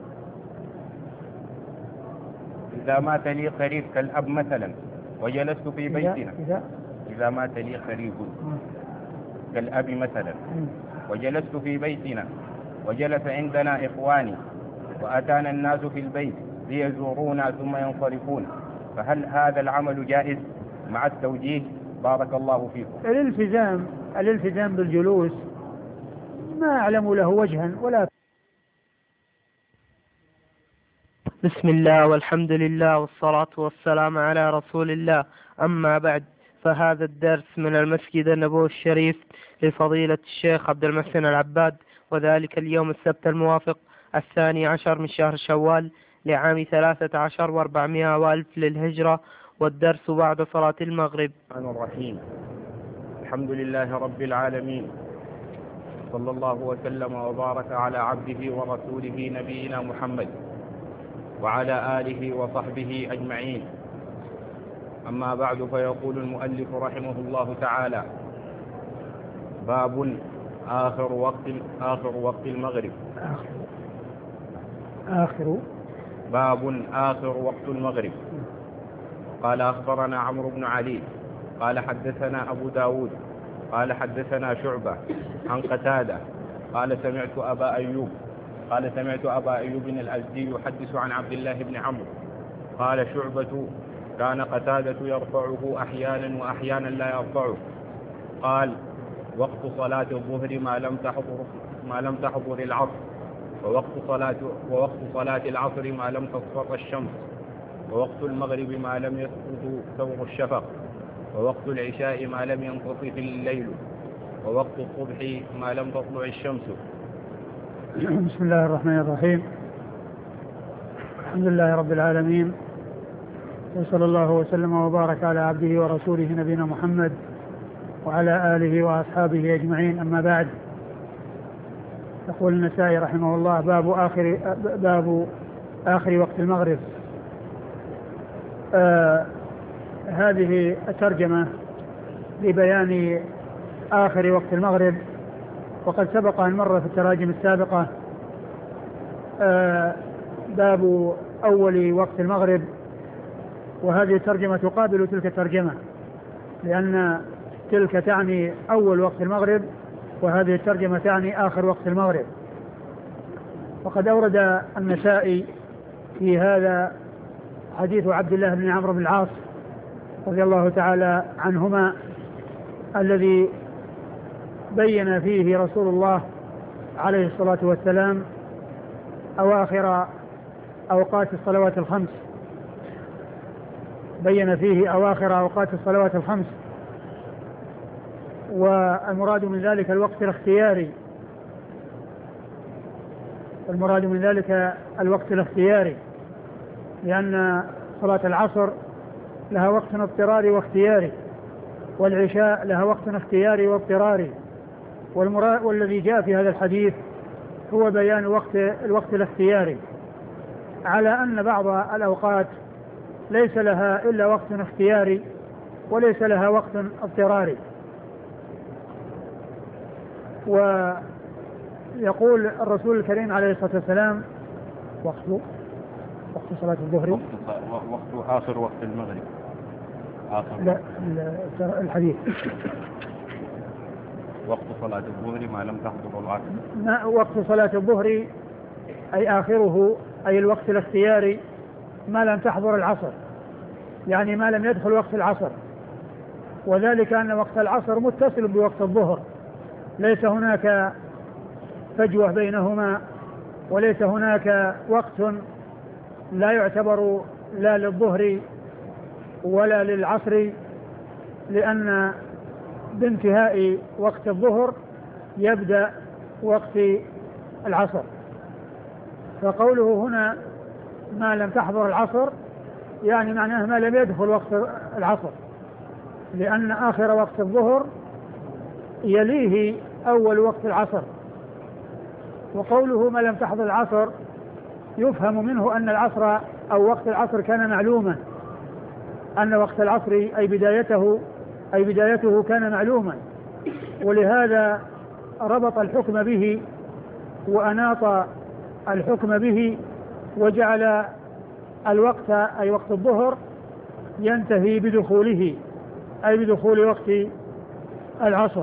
إذا مات لي قريب كالأب مثلا وجلست في بيتنا، إذا مات لي قريب كالأب مثلا وجلست في بيتنا وجلس عندنا إخواني وأتانا الناس في البيت ليزورونا ثم ينصرفون، فهل هذا العمل جائز مع التوجيه؟ بارك الله فيكم. الالتزام بالجلوس ما أعلم له وجها ولا. بسم الله والحمد لله والصلاة والسلام على رسول الله، أما بعد، فهذا الدرس من المسجد النبوي الشريف لفضيلة الشيخ عبد المحسن العباد، وذلك اليوم السبت الموافق 12 من شهر شوال لعام 13 و400 وألف للهجرة، والدرس بعد صلاة المغرب. الرحمن الرحيم. الحمد لله رب العالمين، صلى الله وسلم وبارك على عبده ورسوله نبينا محمد وعلى آله وصحبه أجمعين. أما بعد، فيقول المؤلف رحمه الله تعالى: باب آخر وقت المغرب. باب آخر وقت المغرب. قال: أخبرنا عمرو بن علي قال حدثنا أبو داود قال حدثنا شعبة عن قتادة قال سمعت أبا أيوب الأزدي يحدث عن عبد الله بن عمرو قال: شعبة كان قتادة يرفعه أحيانا وأحيانا لا يرفعه. قال: وقت صلاة الظهر ما لم تحضر العصر، ووقت صلاة العصر ما لم تصفر الشمس، ووقت المغرب ما لم يسقط ثور الشفق، ووقت العشاء ما لم ينتصف الليل، ووقت الصبح ما لم تطلع الشمس. بسم الله الرحمن الرحيم. الحمد لله رب العالمين، وصلى الله وسلم وبارك على عبده ورسوله نبينا محمد وعلى آله وأصحابه أجمعين. أما بعد، يقول النسائي رحمه الله: باب آخر وقت المغرب. هذه الترجمة لبيان آخر وقت المغرب، وقد سبق أن مر في التراجم السابقة باب أول وقت المغرب، وهذه الترجمة تقابل تلك الترجمة، لأن تلك تعني أول وقت المغرب، وهذه الترجمة تعني آخر وقت المغرب. وقد أورد النسائي في هذا حديث عبد الله بن عمرو بن العاص رضي الله تعالى عنهما، الذي بين فيه رسول الله عليه الصلاة والسلام أواخر أوقات الصلوات الخمس، بين فيه أواخر أوقات الصلوات الخمس، والمراد من ذلك الوقت الاختياري، المراد من ذلك الوقت الاختياري، لأن صلاة العصر لها وقت اضطراري واختياري، والعشاء لها وقت اختياري واضطراري، والذي جاء في هذا الحديث هو بيان الوقت الاختياري، على أن بعض الأوقات ليس لها إلا وقت اختياري وليس لها وقت اضطراري. ويقول الرسول الكريم عليه الصلاة والسلام وقت صلاة الظهر وقت آخر وقت المغرب لا الحديث وقت صلاة الظهر ما لم تحضر العصر. وقت صلاة الظهر أي آخره أي الوقت الاختياري ما لم تحضر العصر، يعني ما لم يدخل وقت العصر، وذلك أن وقت العصر متصل بوقت الظهر، ليس هناك فجوة بينهما، وليس هناك وقت لا يعتبر لا للظهر ولا للعصر، لأن بانتهاء وقت الظهر يبدأ وقت العصر. فقوله هنا ما لم تحضر العصر يعني معناه ما لم يدخل وقت العصر، لأن آخر وقت الظهر يليه أول وقت العصر. وقوله ما لم تحضر العصر يفهم منه أن العصر أو وقت العصر كان معلوما، أن وقت العصر أي بدايته كان معلوما، ولهذا ربط الحكم به وأناط الحكم به وجعل الوقت أي وقت الظهر ينتهي بدخوله أي بدخول وقت العصر.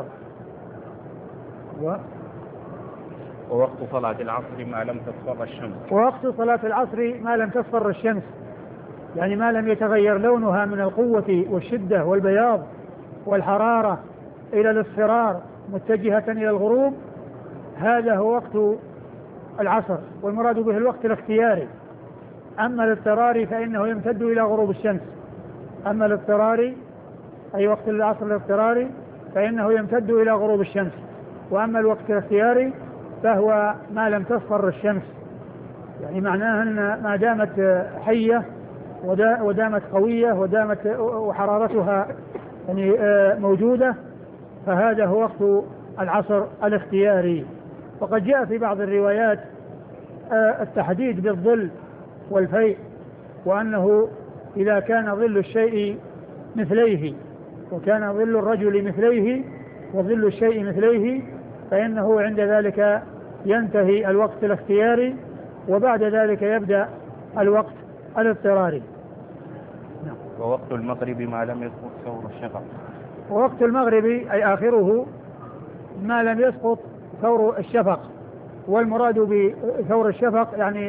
ووقت صلاة العصر ما لم تصفر الشمس. ووقت صلاة العصر ما لم تصفر الشمس، يعني ما لم يتغير لونها من القوة والشدة والبياض والحرارة إلى الاصفرار متجهة إلى الغروب، هذا هو وقت العصر، والمراد به الوقت الاختياري. أما الاضطراري فإنه يمتد إلى غروب الشمس. أما الاضطراري أي وقت العصر الاضطراري فإنه يمتد إلى غروب الشمس، وأما الوقت الاختياري فهو ما لم تصفر الشمس، يعني معناه أن ما دامت حية ودامت قوية ودامت وحرارتها يعني موجودة، فهذا هو وقت العصر الاختياري. وقد جاء في بعض الروايات التحديد بالظل والفيء، وأنه إذا كان ظل الشيء مثليه وكان ظل الرجل مثليه وظل الشيء مثليه فإنه عند ذلك ينتهي الوقت الاختياري، وبعد ذلك يبدأ الوقت الاضطراري. ووقت المغرب ما لم يسقط ثور الشفق. ووقت المغرب أي آخره ما لم يسقط ثور الشفق، والمراد بثور الشفق يعني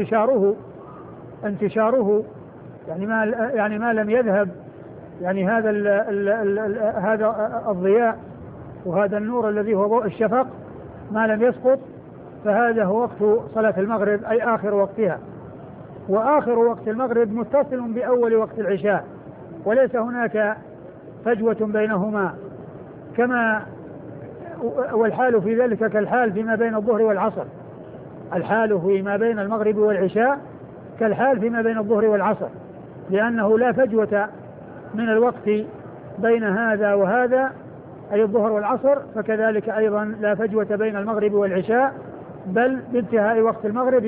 انتشاره يعني ما لم يذهب، يعني هذا الضياء وهذا النور الذي هو ضوء الشفق ما لم يسقط، فهذا هو وقت صلاة المغرب أي آخر وقتها. وآخر وقت المغرب متصل بأول وقت العشاء، وليس هناك فجوة بينهما، كما والحال في ذلك كالحال فيما بين الظهر والعصر. الحال فيما بين المغرب والعشاء كالحال فيما بين الظهر والعصر، لأنه لا فجوة من الوقت بين هذا وهذا أي الظهر والعصر، فكذلك أيضا لا فجوة بين المغرب والعشاء، بل بانتهاء وقت المغرب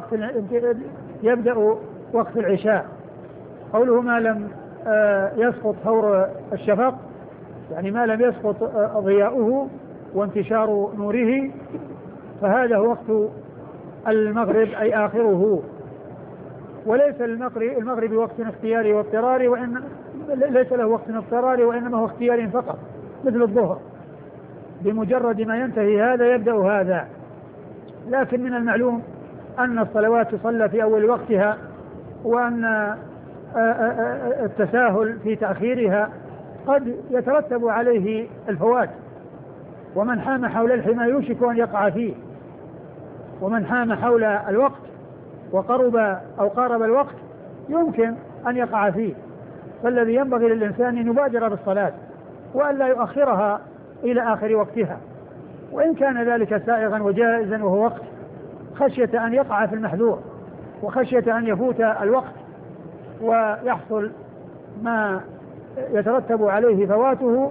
يبدأ وقت العشاء. قوله ما لم يسقط ثور الشفق يعني ما لم يسقط ضياؤه وانتشار نوره، فهذا هو وقت المغرب أي آخره. وليس المغرب وقت اختياري واضطراري، وإن ليس له وقت اضطراري وإنما هو اختياري فقط مثل الظهر، بمجرد ما ينتهي هذا يبدأ هذا. لكن من المعلوم أن الصلوات تصلى في أول وقتها، وأن التساهل في تأخيرها قد يترتب عليه الفوات، ومن حام حول الحمى يوشك أن يقع فيه، ومن حام حول الوقت وقرب أو قارب الوقت يمكن أن يقع فيه. فالذي ينبغي للإنسان أن يبادر بالصلاة وأن لا يؤخرها إلى آخر وقتها، وإن كان ذلك سائغا وجائزا وهو وقت، خشية أن يقع في المحذور وخشية أن يفوت الوقت ويحصل ما يترتب عليه فواته،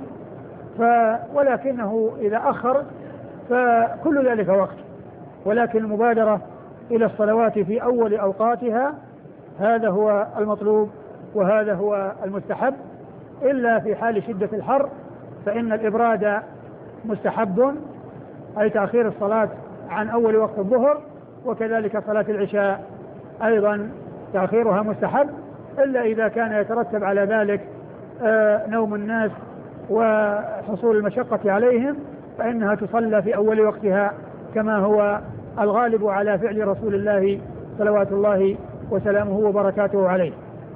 ولكنه إذا أخر فكل ذلك وقت. ولكن المبادرة إلى الصلوات في أول أوقاتها هذا هو المطلوب وهذا هو المستحب، إلا في حال شدة الحر فإن الإبراد مستحب، أي تأخير الصلاة عن أول وقت الظهر، وكذلك صلاة العشاء أيضا تأخيرها مستحب، إلا إذا كان يترتب على ذلك نوم الناس وحصول المشقة عليهم فإنها تصلى في أول وقتها كما هو الغالب على فعل رسول الله صلوات الله وسلامه وبركاته عليه.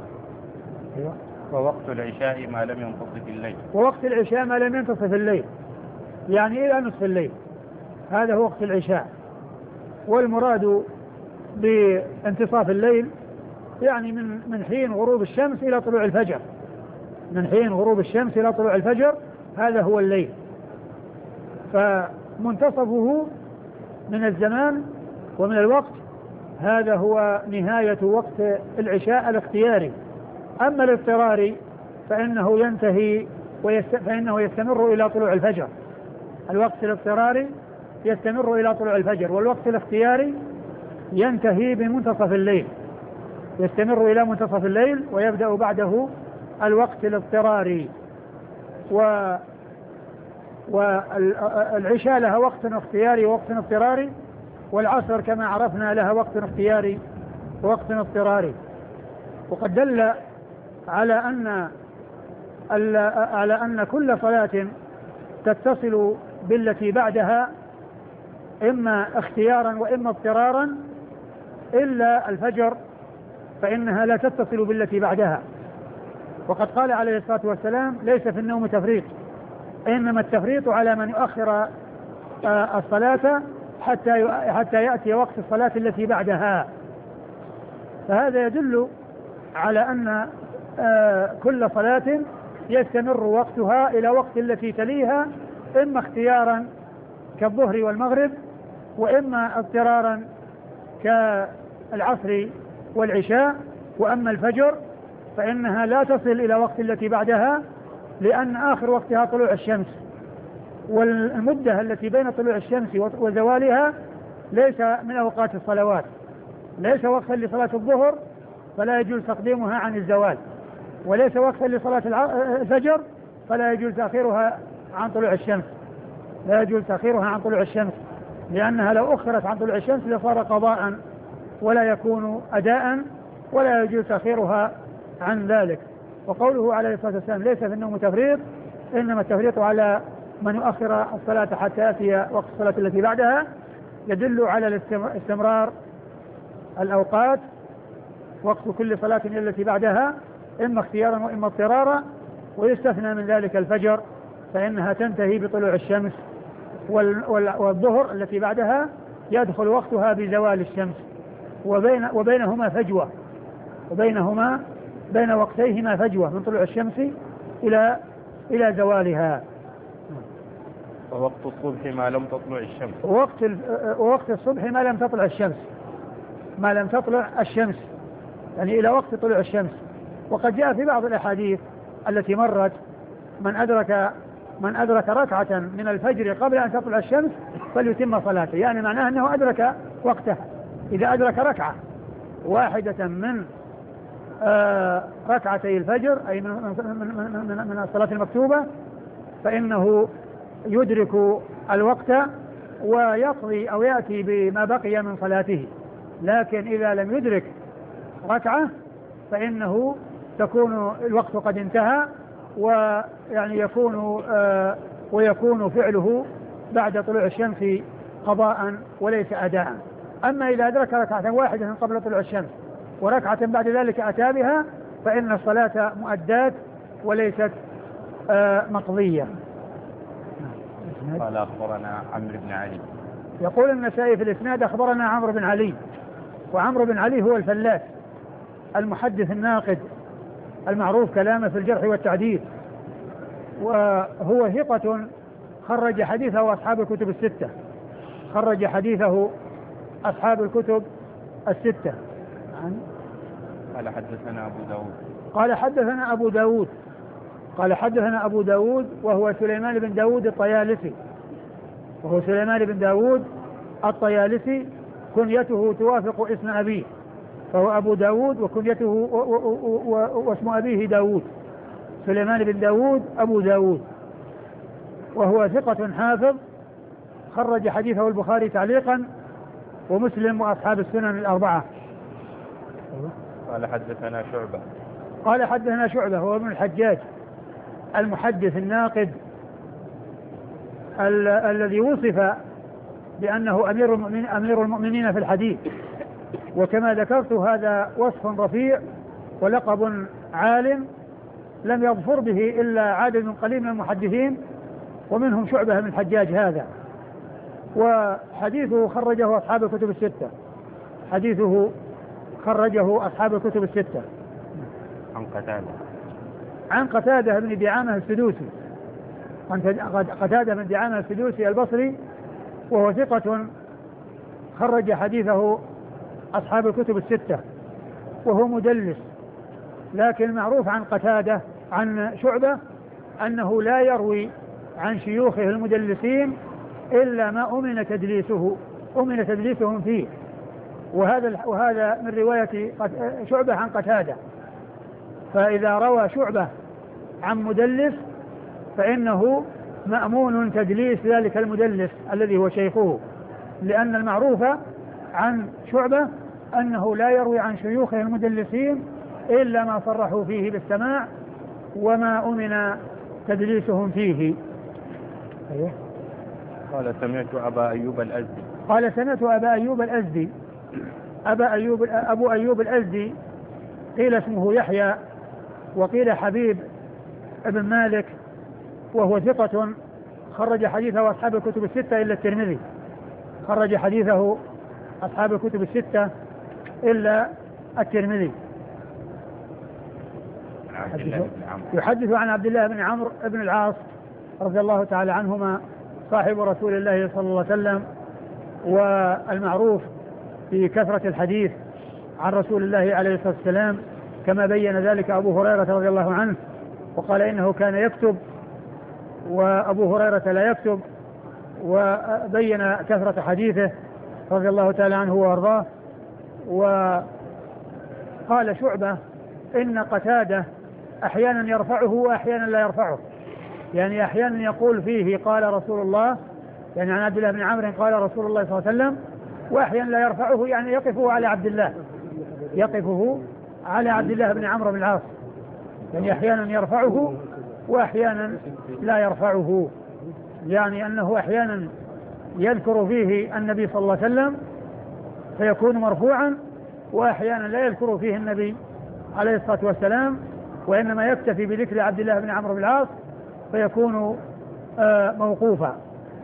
ووقت العشاء ما لم ينتصف الليل. ووقت العشاء ما لم ينتصف الليل، يعني إلى نصف الليل، هذا هو وقت العشاء. والمراد بانتصاف الليل يعني من حين غروب الشمس إلى طلوع الفجر، من حين غروب الشمس إلى طلوع الفجر، هذا هو الليل. فمنتصفه من الزمان ومن الوقت هذا هو نهاية وقت العشاء الاختياري. أما الاضطراري فإنه ينتهي فإنه يستمر إلى طلوع الفجر. الوقت الاضطراري يستمر إلى طلوع الفجر، والوقت الاختياري ينتهي بمنتصف الليل، يستمر إلى منتصف الليل ويبدأ بعده الوقت الاضطراري. والعشاء لها وقت اختياري ووقت اضطراري، والعصر كما عرفنا لها وقت اختياري ووقت اضطراري. وقد دل على أن كل صلاة تتصل بالتي بعدها إما اختيارا وإما اضطرارا إلا الفجر فإنها لا تتصل بالتي بعدها. وقد قال عليه الصلاة والسلام: ليس في النوم تفريط، إنما التفريط على من يؤخر الصلاة حتى يأتي وقت الصلاة التي بعدها. فهذا يدل على أن كل صلاة يستمر وقتها إلى وقت التي تليها، إما اختيارا كالظهر والمغرب، وإما اضطرارا كالعصر والعشاء. وأما الفجر فإنها لا تصل إلى وقت التي بعدها، لأن آخر وقتها طلوع الشمس، والمدة التي بين طلوع الشمس وزوالها ليس من أوقات الصلوات، ليس وقتا لصلاة الظهر فلا يجوز تقديمها عن الزوال، وليس وقتا لصلاة الفجر فلا يجوز تأخيرها عن طلوع الشمس، لا يجوز تأخيرها عن طلوع الشمس، لأنها لو أخرت عن طلوع الشمس لصار قضاء ولا يكون أداء، ولا يجوز تأخيرها عن ذلك. وقوله عليه الصلاة والسلام: ليس في النوم تفريط، إنما التفريط على من يؤخر الصلاة حتى يأتي وقت الصلاة التي بعدها، يدل على استمرار الأوقات، وقت كل صلاة إلى التي بعدها إما اختيارا وإما اضطرارا. ويستثنى من ذلك الفجر فإنها تنتهي بطلوع الشمس، والظهر التي بعدها يدخل وقتها بزوال الشمس، وبينهما فجوة، بين وقتيهما فجوة من طلوع الشمس إلى زوالها. ووقت الصبح ما لم تطلع الشمس. ووقت الصبح ما لم تطلع الشمس، ما لم تطلع الشمس يعني إلى وقت طلوع الشمس. وقد جاء في بعض الأحاديث التي مرت: من أدرك ركعة من الفجر قبل أن تطلع الشمس فليتم صلاته، يعني معناه أنه أدرك وقتها. إذا أدرك ركعة واحدة من ركعتي الفجر أي من الصلاة المكتوبة فإنه يدرك الوقت ويقضي أو يأتي بما بقي من صلاته. لكن إذا لم يدرك ركعة فإنه تكون الوقت قد انتهى، ويعني ويكون فعله بعد طلوع الشمس قضاء وليس أداء. أما إذا أدرك ركعة واحدة قبل طلوع الشمس وركعة بعد ذلك أتى بها فإن الصلاة مؤدات وليست مقضية. قال أخبرنا عمرو بن علي. يقول النسائي في الإسناد: أخبرنا عمرو بن علي. وعمرو بن علي هو الفلاس المحدث الناقد المعروف كلامه في الجرح والتعديل، وهو ثقة خرج حديثه أصحاب الكتب الستة، خرج حديثه أصحاب الكتب الستة. قال حدثنا أبو داود. قال حدثنا أبو داود وهو سليمان بن داود الطيالسي، كنيته توافق اسم أبيه، فهو أبو داود وكنيته واسم أبيه داود، سليمان بن داود أبو داود، وهو ثقة حافظ خرج حديثه البخاري تعليقا ومسلم وأصحاب السنن الأربعة. قال حدثنا شعبة. قال حدثنا شعبة هو ابن الحجاج المحدث الناقد الذي وصف بأنه أمير المؤمنين في الحديث، وكما ذكرت هذا وصف رفيع ولقب عالم لم يظفر به إلا عدد قليل من المحدثين، ومنهم شعبة بن الحجاج هذا. وحديثه خرجه أصحاب الكتب الستة. حديثه خرجه أصحاب الكتب الستة. عن قتادة بن دعامة السدوسي. قتادة بن دعامة السدوسي البصري، وهو ثقة خرج حديثه أصحاب الكتب الستة، وهو مدلس، لكن معروف عن قتادة عن شعبة أنه لا يروي عن شيوخه المدلسين إلا ما أمن تدليسهم فيه، وهذا من رواية شعبة عن قتادة. فإذا روى شعبة عن مدلس فإنه مأمون تدليس ذلك المدلس الذي هو شيخه، لأن المعروف عن شعبة أنه لا يروي عن شيوخه المدلسين إلا ما صرحوا فيه بالسماع وما أمن تدليسهم فيه. أيوه. قال سمعت أبا أيوب الأزدي. قال سمعت أبا أيوب الأزدي. أبو أيوب الأزدي قيل اسمه يحيى وقيل حبيب ابن مالك، وهو ثقة خرج حديثه أصحاب الكتب الستة إلا الترمذي. خرج حديثه أصحاب الكتب الستة إلا الترمذي. يحدث عن عبد الله بن عمرو بن العاص رضي الله تعالى عنهما صاحب رسول الله صلى الله عليه وسلم، والمعروف في كثرة الحديث عن رسول الله عليه الصلاة والسلام، كما بين ذلك أبو هريرة رضي الله عنه وقال إنه كان يكتب وأبو هريرة لا يكتب، وبين كثرة حديثه رضي الله تعالى عنه وارضاه. وقال شعبة إن قتادة أحيانا يرفعه وأحيانا لا يرفعه، يعني أحيانا يقول فيه قال رسول الله، يعني عن عبد الله بن عمرو قال رسول الله صلى الله عليه وسلم، وأحيانا لا يرفعه، يعني يقفه على عبد الله، يقفه على عبد الله بن عمرو بن العاص، يعني أحيانا يرفعه وأحيانا لا يرفعه، يعني أنه أحيانا يذكر فيه النبي صلى الله عليه وسلم فيكون مرفوعا، وأحيانا لا يذكر فيه النبي عليه الصلاة والسلام، وإنما يكتفي بذكر عبد الله بن عمرو بن العاص فيكون موقوفا.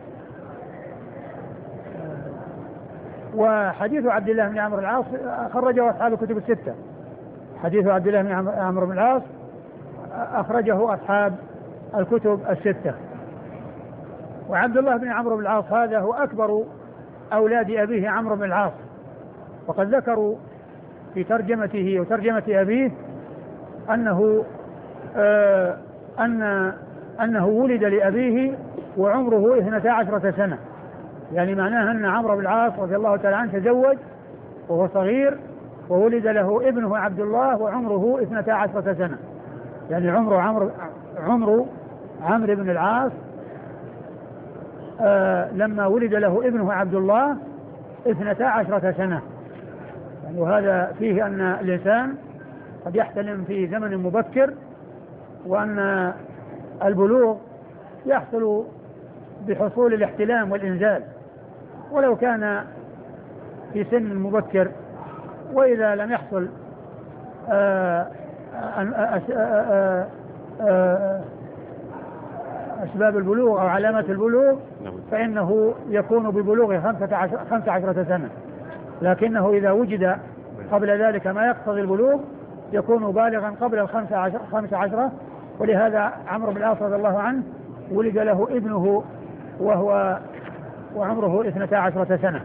وحديث عبد الله بن عمرو بن العاص خرجه أصحاب الكتب الستة. حديث عبد الله بن عمرو بن العاص أخرجه أصحاب الكتب الستة. وعبد الله بن عمرو بن العاص هذا هو أكبر أولاد أبيه عمرو بن العاص، وقد ذكروا في ترجمته وترجمة أبيه أنه ولد لأبيه وعمره 12 سنة، يعني معناه أن عمرو بن العاص رضي الله تعالى عنه تزوج وهو صغير، وولد له ابنه عبد الله وعمره 12 سنة، يعني عمر عمرو بن العاص لما ولد له ابنه عبد الله 12 سنة. يعني وهذا فيه أن الإنسان قد يحتلم في زمن مبكر، وأن البلوغ يحصل بحصول الاحتلام والإنزال ولو كان في سن مبكر، وإذا لم يحصل أسباب البلوغ أو علامات البلوغ فإنه يكون ببلوغ 15 سنة، لكنه إذا وجد قبل ذلك ما يقتضي البلوغ يكون بالغا قبل 15. ولهذا عمرو بن العاص رضي الله عنه ولد له ابنه وعمره 12 سنة.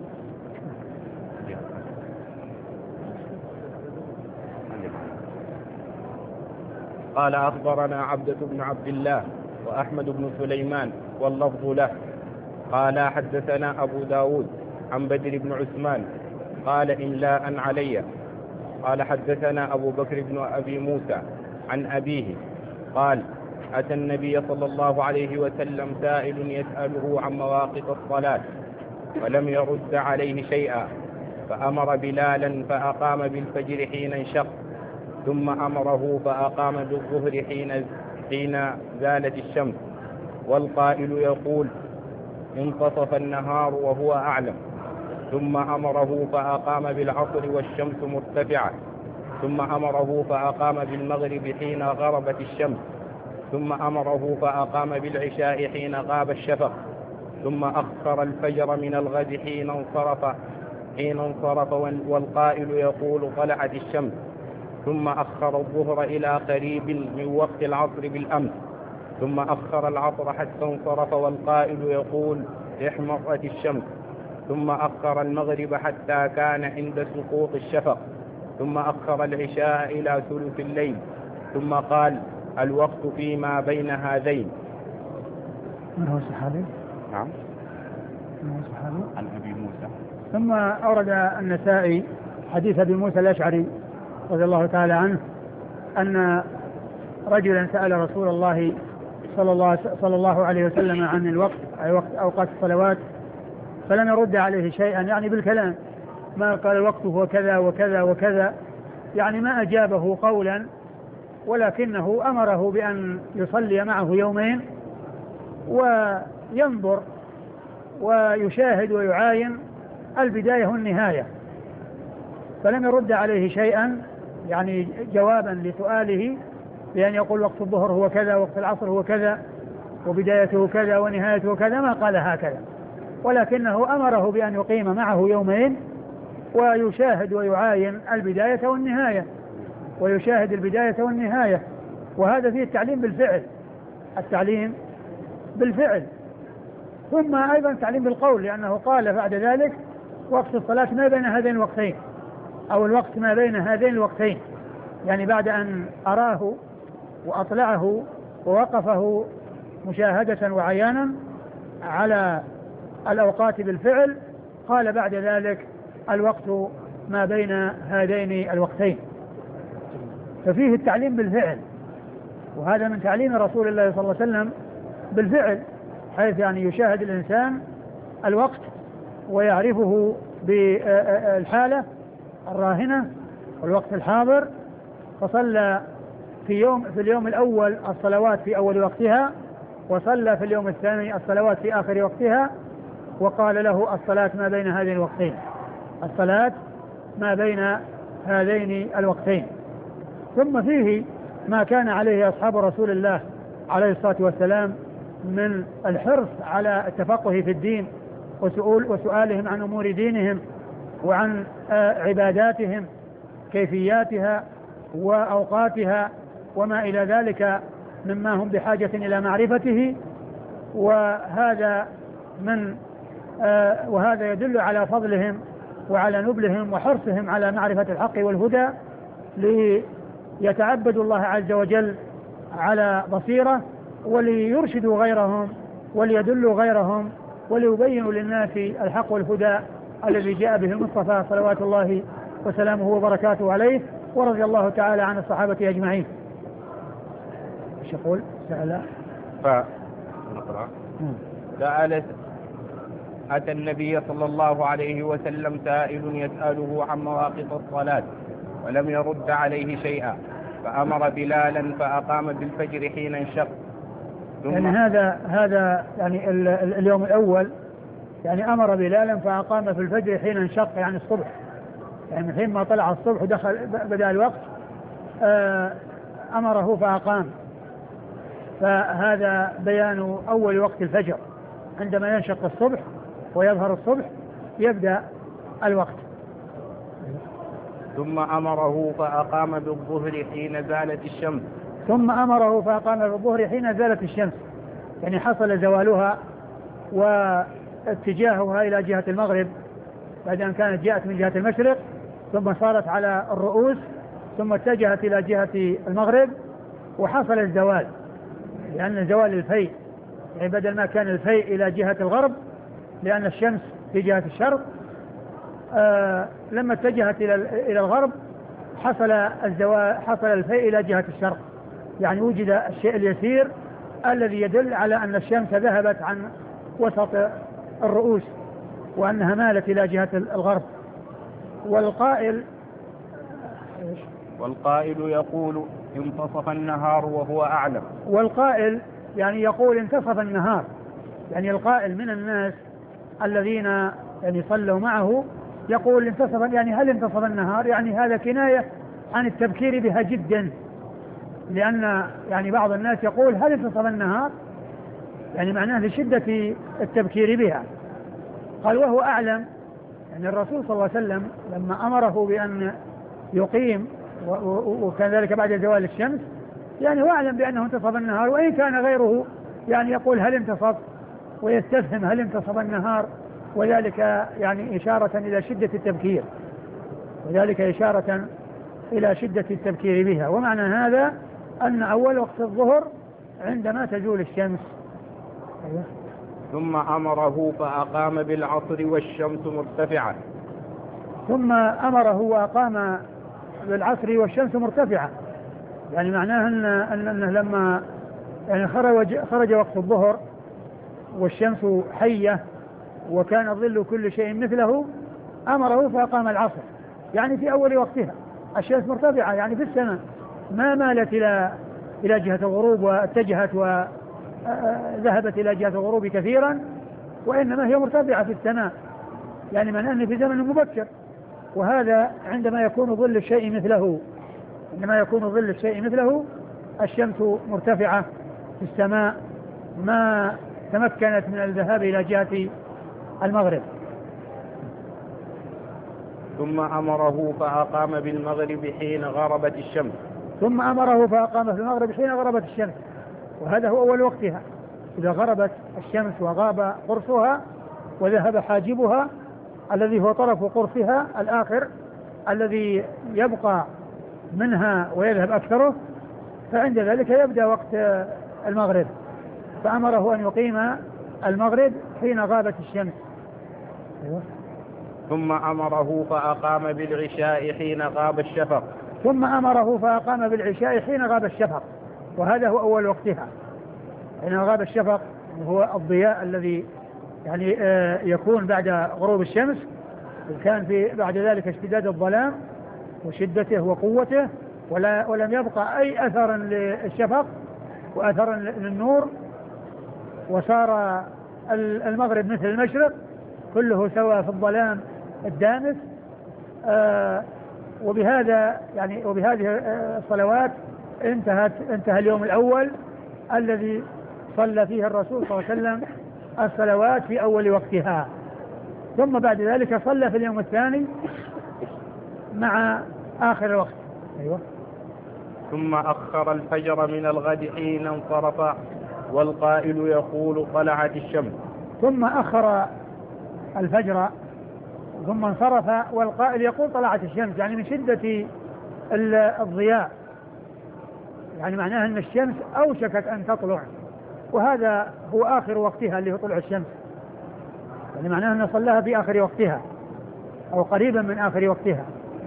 قال أخبرنا عبدة بن عبد الله وأحمد بن سليمان واللفظ له قال حدثنا أبو داود عن بدر بن عثمان قال إملاء علي. قال حدثنا أبو بكر بن أبي موسى عن أبيه قال أتى النبي صلى الله عليه وسلم سائل يسأله عن مواقف الصلاة ولم يرد عليه شيئا، فأمر بلالا فأقام بالفجر حين انشق، ثم أمره فأقام بالظهر حين زالت الشمس، والقائل يقول انتصف النهار وهو أعلم، ثم أمره فأقام بالعصر والشمس مرتفعة، ثم أمره فأقام بالمغرب حين غربت الشمس، ثم أمره فأقام بالعشاء حين غاب الشفق، ثم أخر الفجر من الغد حين انصرف والقائل يقول طلعت الشمس، ثم أخر الظهر إلى قريب من وقت العصر بالأمس، ثم أخر العصر حتى انصرف والقائل يقول احمرت الشمس، ثم أخر المغرب حتى كان عند سقوط الشفق، ثم أخر العشاء إلى ثلث الليل، ثم قال الوقت فيما بين هذين. من هو الصحابي؟ نعم، من هو الصحابي؟ عن أبي موسى. ثم أورد النسائي حديث أبي موسى الأشعري رضي الله تعالى عنه أن رجلا سأل رسول الله صلى الله عليه وسلم عن الوقت، أي وقت أوقات الصلوات، فلم يرد عليه شيئا، يعني بالكلام، ما قال الوقت هو كذا وكذا وكذا، يعني ما أجابه قولا، ولكنه أمره بأن يصلي معه يومين وينظر ويشاهد ويعاين البداية والنهاية، فلم يرد عليه شيئا، يعني جوابا لسؤاله بأن يقول وقت الظهر هو كذا، وقت العصر هو كذا، وبدايته كذا ونهايته كذا، ما قال هكذا، ولكنه أمره بأن يقيم معه يومين ويشاهد ويعاين البداية والنهاية، ويشاهد البداية والنهاية، وهذا فيه التعليم بالفعل، التعليم بالفعل، ثم أيضا التعليم بالقول، لأنه قال بعد ذلك وقت الصلاة ما بين هذين الوقتين، أو الوقت ما بين هذين الوقتين، يعني بعد أن أراه وأطلعه ووقفه مشاهدة وعيانا على الأوقات بالفعل، قال بعد ذلك الوقت ما بين هذين الوقتين، ففيه التعليم بالفعل، وهذا من تعليم رسول الله صلى الله عليه وسلم بالفعل، حيث يعني يشاهد الإنسان الوقت ويعرفه بالحالة الراهنة والوقت الحاضر، فصلى في اليوم الأول الصلوات في أول وقتها، وصلى في اليوم الثاني الصلوات في آخر وقتها، وقال له الصلاة ما بين هذين الوقتين، الصلاة ما بين هذين الوقتين. ثم فيه ما كان عليه أصحاب رسول الله عليه الصلاة والسلام من الحرص على التفقه في الدين وسؤالهم عن أمور دينهم وعن عباداتهم كيفياتها وأوقاتها وما إلى ذلك مما هم بحاجة إلى معرفته، وهذا يدل على فضلهم وعلى نبلهم وحرصهم على معرفة الحق والهدى، ليتعبدوا الله عز وجل على بصيرة، وليرشدوا غيرهم وليدلوا غيرهم وليبينوا للناس الحق والهدى الذي جاء به المصطفى صلوات الله وسلامه وبركاته عليه، ورضي الله تعالى عن الصحابة أجمعين. ايش يقول؟ سألت أتى النبي صلى الله عليه وسلم سائل يسأله عن مواقف الصلاة ولم يرد عليه شيئا، فأمر بلالا فأقام بالفجر حين انشق. يعني هذا يعني اليوم الأول يعني أمر بلالا فأقام في الفجر حين انشق، يعني الصبح، يعني من حين ما طلع الصبح ودخل بدأ الوقت أمره فأقام، فهذا بيان أول وقت الفجر، عندما ينشق الصبح ويظهر الصبح يبدأ الوقت. ثم أمره فأقام بالظهر حين زالت الشمس. ثم أمره فأقام بالظهر حين زالت الشمس، يعني حصل زوالها واتجاهها إلى جهة المغرب بعد أن كانت جاءت من جهة المشرق، ثم صارت على الرؤوس، ثم اتجهت إلى جهة المغرب، وحصل الزوال، لأن زوال الفيء، يعني بدل ما كان الفيء إلى جهة الغرب لأن الشمس في جهة الشرق، لما اتجهت إلى الغرب حصل الفيء إلى جهة الشرق، يعني وجد الشيء اليسير الذي يدل على أن الشمس ذهبت عن وسط الرؤوس وأنها مالت إلى جهة الغرب. والقائل يقول انتصف النهار وهو أعلم. والقائل يعني يقول انتصف النهار، يعني القائل من الناس الذين يعني صلوا معه يقول انتصف، يعني هل انتصف النهار؟ يعني هذا كناية عن التبكير بها جدا، لأن يعني بعض الناس يقول هل انتصف النهار؟ يعني معناه لشدة التبكير بها. قال وهو أعلم، يعني الرسول صلى الله عليه وسلم لما أمره بأن يقيم وكذلك بعد زوال الشمس يعني هو أعلم بأنه انتصف النهار، وإن كان غيره يعني يقول هل انتصف ويستفهم هل انتصف النهار، وذلك يعني إشارة إلى شدة التبكير، وذلك إشارة إلى شدة التبكير بها. ومعنى هذا أن أول وقت الظهر عندما تزول الشمس. ثم أمره فأقام بالعصر والشمس مرتفعة. ثم أمره وأقام بالعصر والشمس مرتفعة، يعني معناه أنه لما يعني خرج وقت الظهر والشمس حية وكان ظل كل شيء مثله أمره فأقام العصر، يعني في أول وقتها الشمس مرتفعة يعني في السماء، ما مالت إلى جهة الغروب واتجهت وذهبت إلى جهة الغروب كثيرا، وإنما هي مرتفعة في السماء، يعني من أن في زمن مبكر. وهذا عندما يكون ظل الشيء مثله، عندما يكون ظل الشيء مثله الشمس مرتفعة في السماء ما تمكنت من الذهاب إلى جهة المغرب. ثم أمره فأقام بالمغرب حين غربت الشمس. ثم أمره فأقام في المغرب حين غربت الشمس، وهذا هو أول وقتها. إذا غربت الشمس وغاب قرصها وذهب حاجبها الذي هو طرف قرصها الآخر الذي يبقى منها ويذهب أكثره، فعند ذلك يبدأ وقت المغرب. فأمره أن يقيم المغرب حين غابت الشمس. أيوة. ثم أمره فأقام بالعشاء حين غاب الشفق. ثم أمره فأقام بالعشاء حين غاب الشفق، وهذا هو أول وقتها. حين غاب الشفق هو الضياء الذي يعني يكون بعد غروب الشمس، وكان في بعد ذلك اشتداد الظلام وشدته وقوته، ولم يبقى أي أثر للشفق وأثر للنور، وصار المغرب مثل المشرق كله سواء في الظلام الدامس. وبهذه الصلوات انتهى اليوم الأول الذي صلى فيه الرسول صلى الله عليه وسلم الصلوات في أول وقتها. ثم بعد ذلك صلى في اليوم الثاني مع آخر الوقت. أيوة. ثم أخر الفجر من الغد حين انصرف والقائل يقول طلعت الشمس. ثم أخر الفجر ثم انصرف والقائل يقول طلعت الشمس، يعني من شدة الضياء، يعني معناه أن الشمس أوشكت أن تطلع، وهذا هو آخر وقتها اللي هو طلع الشمس، يعني معناه أنه صلاها في آخر وقتها أو قريبا من آخر وقتها.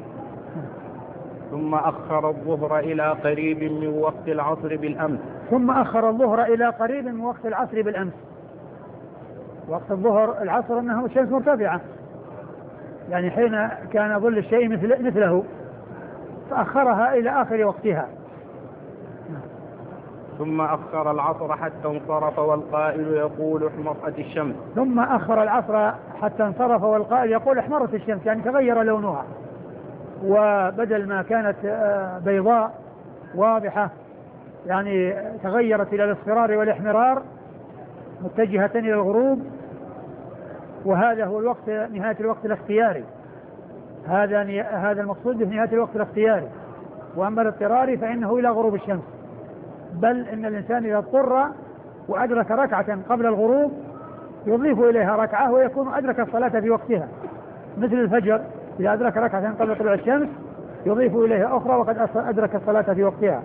ثم أخر الظهر إلى قريب من وقت العصر بالأمس. ثم أخر الظهر إلى قريب من وقت العصر بالأمس. وقت الظهر العصر أنه الشمس مرتفعة، يعني حين كان ظل الشيء مثله، فأخرها إلى آخر وقتها. ثم أخر العصر حتى انصرف والقائل يقول احمرت الشمس. ثم أخر العصر حتى انصرف والقائل يقول احمرت الشمس، يعني تغير لونها، وبدل ما كانت بيضاء واضحة يعني تغيرت إلى الاصفرار والاحمرار متجهة إلى الغروب، وهذا هو الوقت نهاية الوقت الاختياري. هذا المقصود بنهاية الوقت الاختياري. وأما الاضطراري فإنه إلى غروب الشمس، بل إن الإنسان إذا اضطر وأدرك ركعة قبل الغروب يضيف إليها ركعة ويكون أدرك الصلاة في وقتها، مثل الفجر إذا أدرك ركعة قبل طلوع الشمس يضيف إليها أخرى وقد أدرك الصلاة في وقتها.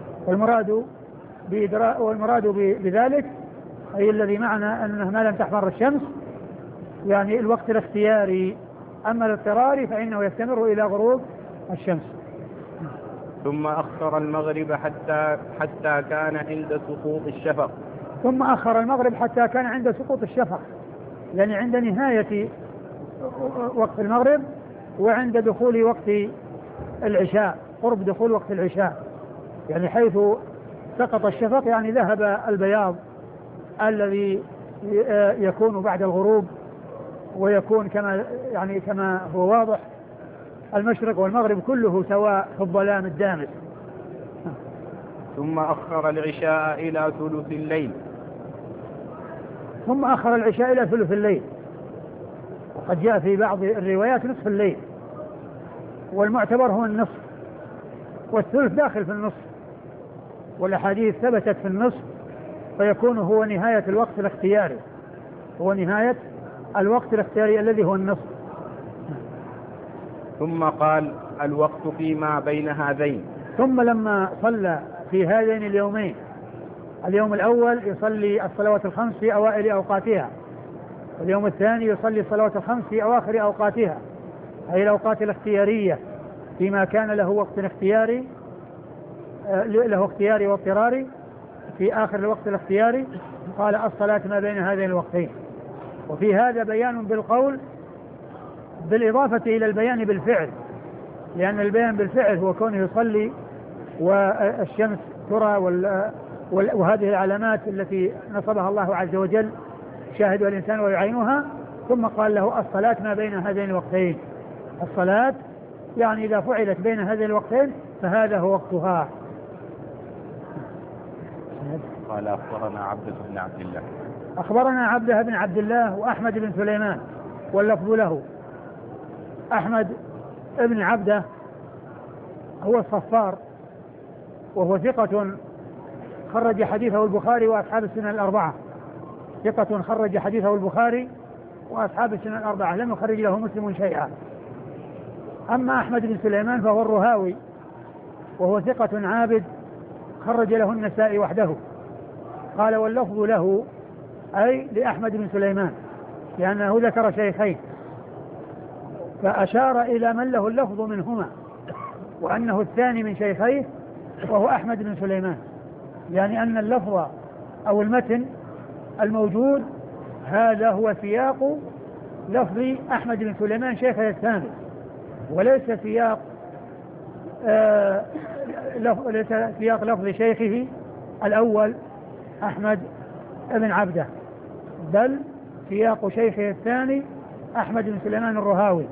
والمراد بذلك أي الذي معنا أنه ما لم تحمر الشمس، يعني الوقت الاختياري. أما الاضطراري فإنه يستمر إلى غروب الشمس. ثم أخر المغرب حتى كان عند سقوط الشفق. ثم أخر المغرب حتى كان عند سقوط الشفق، يعني عند نهاية وقت المغرب وعند دخول وقت العشاء، قرب دخول وقت العشاء، يعني حيث سقط الشفق يعني ذهب البياض الذي يكون بعد الغروب، ويكون كما هو واضح المشرق والمغرب كله سواء في الظلام الدامس. ثم أخر العشاء إلى ثلث الليل. ثم أخر العشاء إلى ثلث الليل، وقد جاء في بعض الروايات نصف الليل، والمعتبر هو النصف، والثلث داخل في النصف، والأحاديث ثبتت في النصف، فيكون هو نهاية الوقت الاختياري، هو نهاية الوقت الاختياري الذي هو النصف. ثم قال الوقت فيما بين هذين. ثم لما صلى في هذين اليومين، اليوم الأول يصلي الصلوات الخمس في أوائل أوقاتها، واليوم الثاني يصلي الصلوات الخمس في أواخر أوقاتها، أي الأوقات الاختيارية، فيما كان له وقت اختياري، له اختياري واضطراري، في آخر الوقت الاختياري قال الصلاة ما بين هذين الوقتين. وفي هذا بيان بالقول بالإضافة إلى البيان بالفعل، لأن البيان بالفعل هو كونه يصلي والشمس ترى وهذه العلامات التي نصبها الله عز وجل شاهدها الإنسان ويعينها، ثم قال له الصلاة ما بين هذين الوقتين. الصلاة يعني إذا فعلت بين هذين الوقتين فهذا هو وقتها. قال أخبرنا عبده بن عبد الله. أخبرنا عبده بن عبد الله وأحمد بن سليمان واللفظ له. أحمد بن عبده هو الصفار، وهو ثقة خرج حديثه البخاري وأصحاب السنن الأربعة، ثقة خرج حديثه البخاري وأصحاب السنن الأربعة، لم يخرج له مسلم شيئا. أما أحمد بن سليمان فهو الرهاوي، وهو ثقة عابد خرج له النسائي وحده. قال واللفظ له أي لأحمد بن سليمان، لأنه ذكر شيخين فأشار إلى من له اللفظ منهما، وأنه الثاني من شيخيه وهو أحمد بن سليمان، يعني أن اللفظ أو المتن الموجود هذا هو سياق لفظ أحمد بن سليمان شيخه الثاني، وليس سياق لفظ شيخه الأول أحمد بن عبده، بل سياق شيخه الثاني أحمد بن سليمان الرهاوي.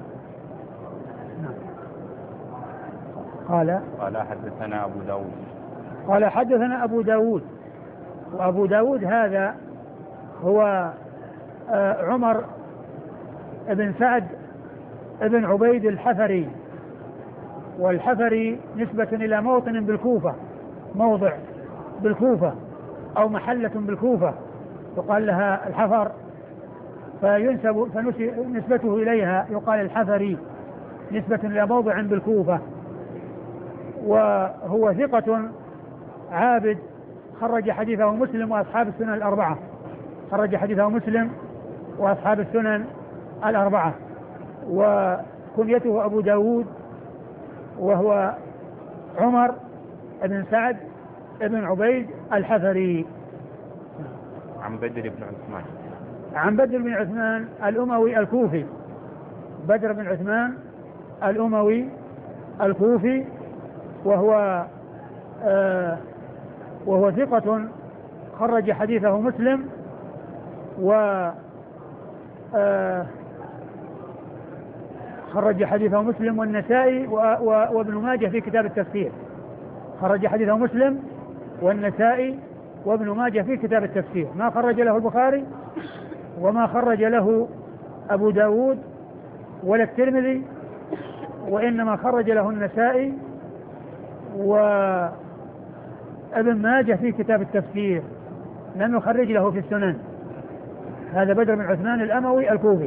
قال حدثنا أبو داود. قال حدثنا أبو داود، وأبو داود هذا هو عمر بن سعد بن عبيد الحفري، والحفري نسبة إلى موطن بالكوفة، موضع بالكوفة أو محلة بالكوفة يقال لها الحفر، فنسبته إليها يقال الحفري نسبة إلى موضع بالكوفة. وهو ثقة عابد خرج حديثه مسلم وأصحاب السنن الأربعة، خرج حديثه مسلم وأصحاب السنن الأربعة. وكنيته أبو داود، وهو عمر بن سعد بن عبيد الحفري. عن بدر بن عثمان. عن بدر بن عثمان الأموي الكوفي، بدر بن عثمان الأموي الكوفي، وهو ثقة خرج حديثه مسلم خرج حديثه مسلم والنسائي وابن ماجه في كتاب التفسير. خرج حديثه مسلم والنسائي وابن ماجه في كتاب التفسير، ما خرج له البخاري وما خرج له أبو داود ولا الترمذي، وإنما خرج له النسائي وابن ماجه في كتاب التفسير، لم يخرج له في السنن. هذا بدر بن عثمان الأموي الكوفي.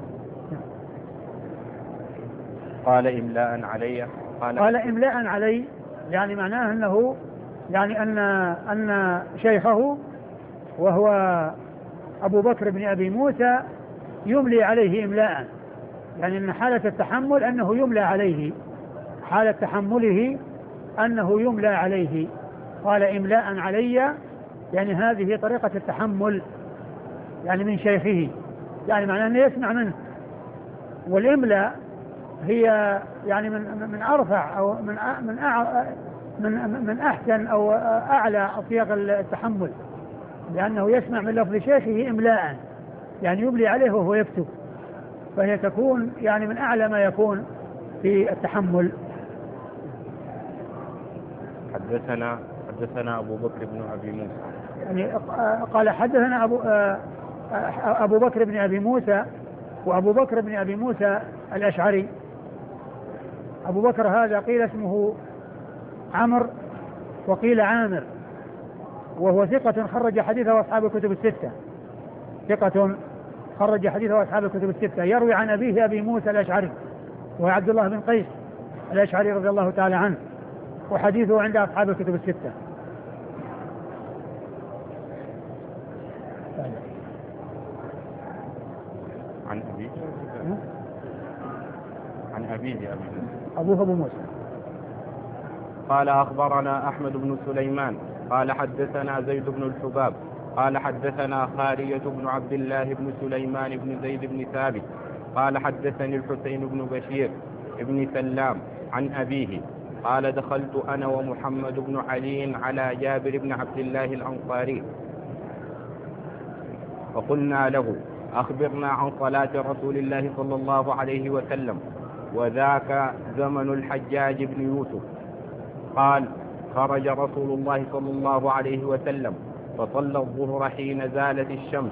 قال إملاء علي. قال إملاء علي، يعني معناه أنه يعني أن شيخه وهو أبو بكر بن أبي موسى يملي عليه إملاء، يعني أن حالة التحمل أنه يملى عليه، حالة تحمله أنه يملى عليه. قال إملاء علي، يعني هذه طريقة التحمل يعني من شيخه، يعني معناه أنه يسمع منه. والإملاء هي يعني من أرفع أو من أحسن أو أعلى أصياغ التحمل، لأنه يسمع من لفظ شيخه إملاء، يعني يملي عليه وهو يكتب، فهي تكون يعني من أعلى ما يكون في التحمل. حدثنا أبو بكر بن أبي موسى، يعني قال حدثنا أبو بكر بن أبي موسى، وأبو بكر بن أبي موسى الأشعري. أبو بكر هذا قيل اسمه عمرو وقيل عامر، وهو ثقة خرج حديثه أصحاب الكتب الستة، ثقة خرج حديثه أصحاب الكتب الستة. يروي عن أبيه أبي موسى الأشعري وهو عبد الله بن قيس الأشعري رضي الله تعالى عنه، وحديثه عند أصحاب الكتب الستة. عن أبيه أبوه أبو موسى. قال أخبرنا أحمد بن سليمان قال حدثنا زيد بن الحباب قال حدثنا خارية بن عبد الله بن سليمان بن زيد بن ثابت قال حدثني الحسين بن بشير بن سلام عن أبيه قال دخلت أنا ومحمد بن علي على جابر بن عبد الله الأنصاري فقلنا له أخبرنا عن صلاة رسول الله صلى الله عليه وسلم، وذاك زمن الحجاج بن يوسف. قال خرج رسول الله صلى الله عليه وسلم فصلى الظهر حين زالت الشمس،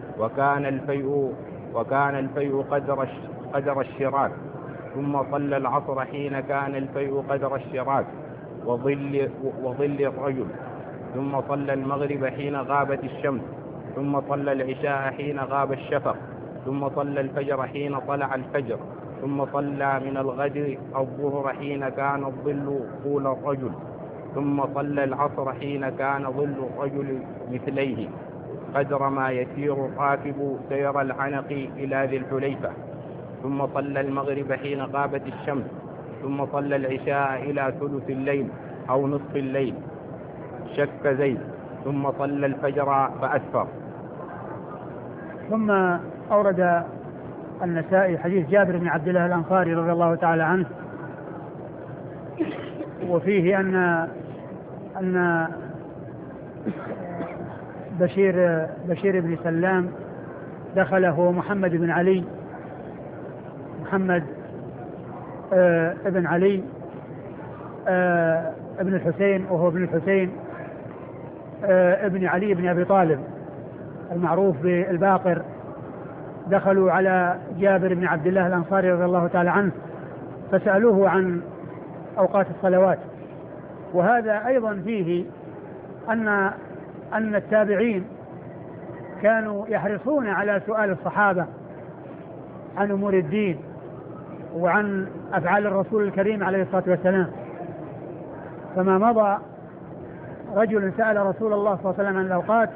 وكان الفيء قدر الشراك، ثم صلى العصر حين كان الفيء قدر الشراك وظل الرجل، ثم صلى المغرب حين غابت الشمس، ثم صلى العشاء حين غاب الشفق، ثم صلى الفجر حين طلع الفجر، ثم صلى من الغد الظهر حين كان الظل طول الرجل، ثم صلى العصر حين كان ظل الرجل مثليه قدر ما يسير الراكب سير العنق إلى ذي الحليفة، ثم صلى المغرب حين غابت الشمس، ثم صلى العشاء إلى ثلث الليل أو نصف الليل شك زيد، ثم صلى الفجر فأسفر. ثم أورد النسائي حديث جابر بن عبد الله الأنصاري رضي الله تعالى عنه، وفيه أن بشير بن سلام دخله محمد بن علي، محمد ابن علي ابن الحسين، وهو ابن الحسين ابن علي بن أبي طالب المعروف بالباقر. دخلوا على جابر بن عبد الله الأنصاري رضي الله تعالى عنه فسألوه عن أوقات الصلوات. وهذا أيضا فيه أن التابعين كانوا يحرصون على سؤال الصحابة عن أمور الدين وعن أفعال الرسول الكريم عليه الصلاة والسلام. فما مضى رجل سأل رسول الله صلى الله عليه وسلم عن الأوقات،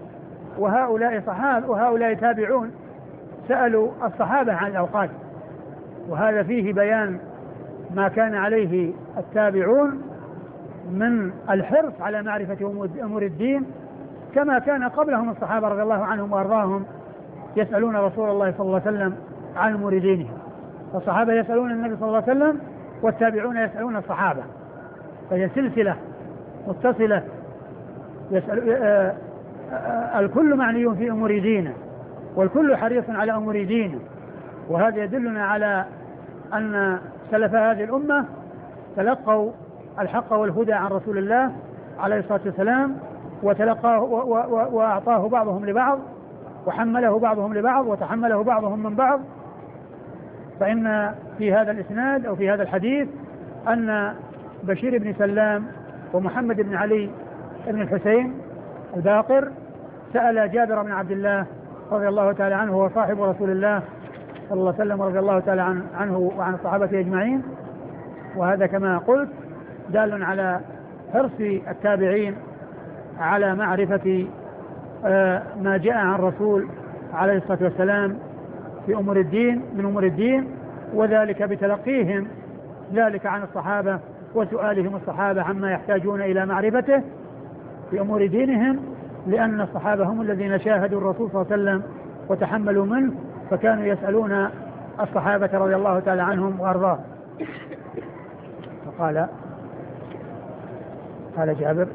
وهؤلاء تابعون سألوا الصحابة عن الأوقات، وهذا فيه بيان ما كان عليه التابعون من الحرص على معرفة أمور الدين، كما كان قبلهم الصحابة رضي الله عنهم وأرضاهم يسألون رسول الله صلى الله عليه وسلم عن أمور دينهم. فالصحابة يسألون النبي صلى الله عليه وسلم والتابعون يسألون الصحابة، فهي سلسلة متصلة، الكل معني في أمور دينه والكل حريص على أمور دينه. وهذا يدلنا على أن سلف هذه الأمة تلقوا الحق والهدى عن رسول الله عليه الصلاة والسلام، وتلقاه وأعطاه بعضهم لبعض، وحمله بعضهم لبعض، وتحمله بعضهم من بعض. فإن في هذا الإسناد أو في هذا الحديث أن بشير بن سلام ومحمد بن علي بن الحسين الباقر سأل جابر بن عبد الله رضي الله تعالى عنه، هو صاحب رسول الله صلى الله عليه وسلم رضي الله تعالى عنه وعن الصحابة أجمعين. وهذا كما قلت دال على حرص التابعين على معرفة ما جاء عن الرسول عليه الصلاة والسلام في أمور الدين من أمور الدين، وذلك بتلقيهم ذلك عن الصحابة وسؤالهم الصحابة عما يحتاجون إلى معرفته في أمور دينهم، لأن الصحابة هم الذين شاهدوا الرسول صلى الله عليه وسلم وتحملوا منه، فكانوا يسألون الصحابة رضي الله تعالى عنهم وأرضاهم. فقال جابر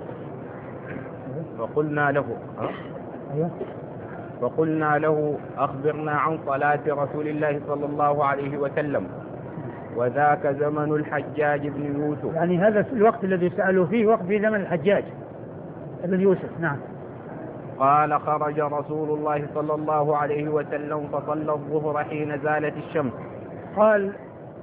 فقلنا له أخبرنا عن صلاة رسول الله صلى الله عليه وسلم، وذاك زمن الحجاج بن يوسف. يعني هذا الوقت الذي سألوا فيه وقت في زمن الحجاج بن يوسف. نعم. قال خرج رسول الله صلى الله عليه وسلم فصلى الظهر حين زالت الشمس. قال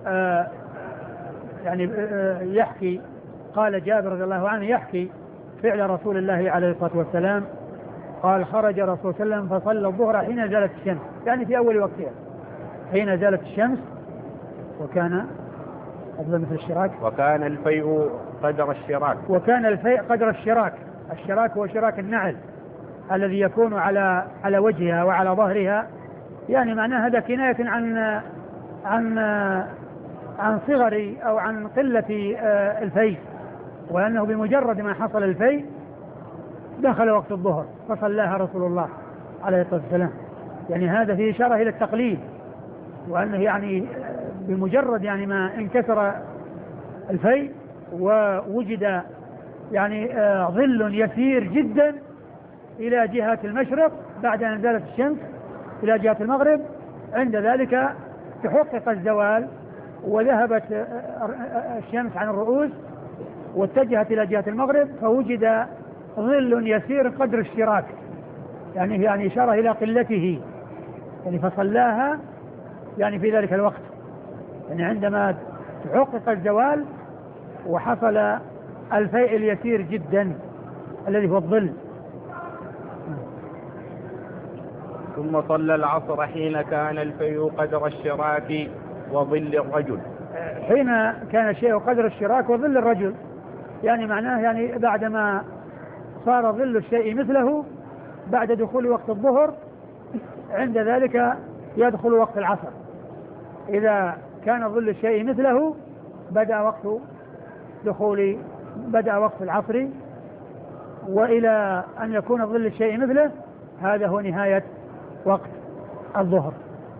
يحكي، قال جابر رضي الله عنه يحكي فعل رسول الله عليه الصلاة والسلام. قال خرج رسول الله صلى الله عليه وسلم فصلى الظهر حين زالت الشمس، يعني في أول وقتها حين زالت الشمس. وكان أفضل مثل الشراك، وكان الفيء قدر الشراك. وكان الفيء قدر الشراك. الشراك هو شراك النعل الذي يكون على وجهها وعلى ظهرها، يعني معناه هذا كناية عن صغر أو عن قلة الفيء، وأنه بمجرد ما حصل الفيء دخل وقت الظهر فصلاها رسول الله عليه الصلاة والسلام. يعني هذا فيه إشارة إلى التقليد، وأنه يعني بمجرد يعني ما انكسر الفيء ووجد يعني ظل يسير جدا إلى جهة المشرق بعد أن زالت الشمس إلى جهة المغرب، عند ذلك تحقق الزوال وذهبت الشمس عن الرؤوس واتجهت إلى جهة المغرب، فوجد ظل يسير قدر الشراك، يعني إشارة إلى قلته، يعني فصلاها يعني في ذلك الوقت، يعني عندما تحقق الزوال وحصل الفيء اليسير جدا الذي هو الظل. ثم صلى العصر حين كان الفيء قدر الشراك وظل الرجل. حين كان الشيء قدر الشراك وظل الرجل، يعني معناه يعني بعدما صار ظل الشيء مثله بعد دخول وقت الظهر، عند ذلك يدخل وقت العصر. إذا كان ظل الشيء مثله بدأ وقت العصر، وإلى أن يكون ظل الشيء مثله هذا هو نهاية وقت الظهر.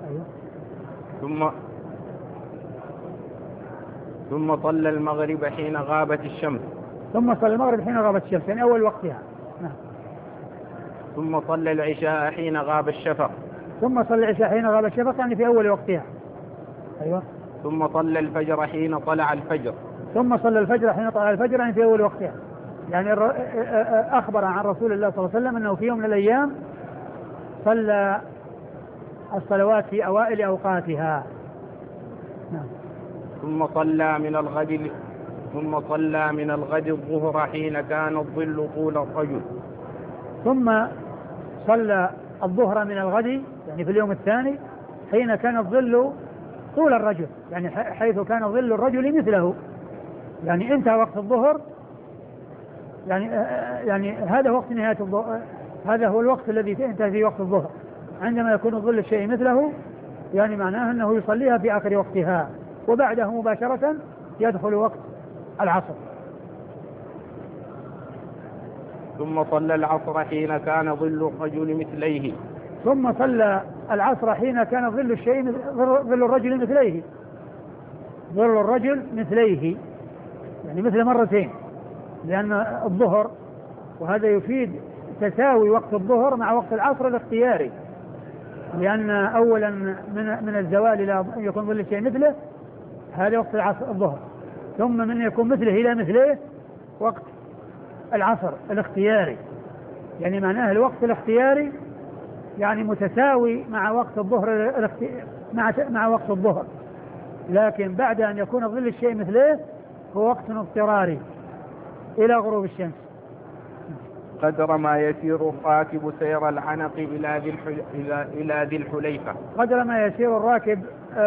ثم صلى المغرب حين غابت الشمس. يعني أول وقتها. نعم. ثم صلى العشاء حين غاب الشفق. يعني في أول وقتها. أيوة. ثم صلى الفجر حين طلع الفجر. يعني في أول وقتها. يعني أخبر عن رسول الله صلى الله عليه وسلم أنه في يوم من الأيام صلى الصلوات في أوائل أوقاتها. نعم. ثم صلى من الغد الظهر حين كان الظل طول الرجل. ثم صلى الظهر من الغد يعني في اليوم الثاني حين كان الظل طول الرجل، يعني حيث كان ظل الرجل مثله، يعني انتهى وقت الظهر، يعني هذا وقت نهاية الظهر، هذا هو الوقت الذي انتهى فيه وقت الظهر، عندما يكون ظل الشيء مثله، يعني معناه أنه يصليها في آخر وقتها، وبعده مباشرة يدخل وقت العصر. ظل العصر حين كان ظل الرجل مثليه. ثم صلى العصر حين كان ظل الرجل مثليه. ظل الرجل مثليه يعني مثل مرتين، لأن الظهر، وهذا يفيد تساوي وقت الظهر مع وقت العصر الاختياري، لأن أولا من الزوال إلى أن يكون ظل الشيء مثله هذا وقت الظهر، ثم من يكون مثله إلى مثله وقت العصر الاختياري، يعني معناه الوقت الاختياري يعني متساوي مع وقت الظهر مع وقت الظهر، لكن بعد أن يكون ظل الشيء مثله هو وقت اضطراري إلى غروب الشمس. قدر ما يسير الراكب سير العنق إلى ذي الحليفة. قدر ما يسير الراكب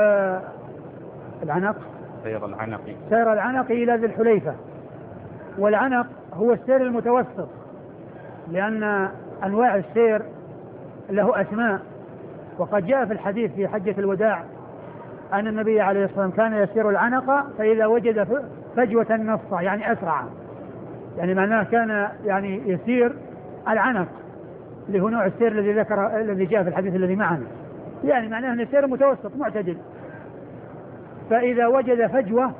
سير العنق إلى ذي الحليفة. والعنق هو السير المتوسط، لأن أنواع السير له أسماء، وقد جاء في الحديث في حجة الوداع أن النبي عليه الصلاة والسلام كان يسير العنق، فإذا وجد فجوة نص يعني أسرع، يعني معناه كان يعني يسير العنق اللي هو نوع السير الذي جاء في الحديث الذي معنا، يعني معناه أن السير متوسط معتدل. فإذا وجد فجوة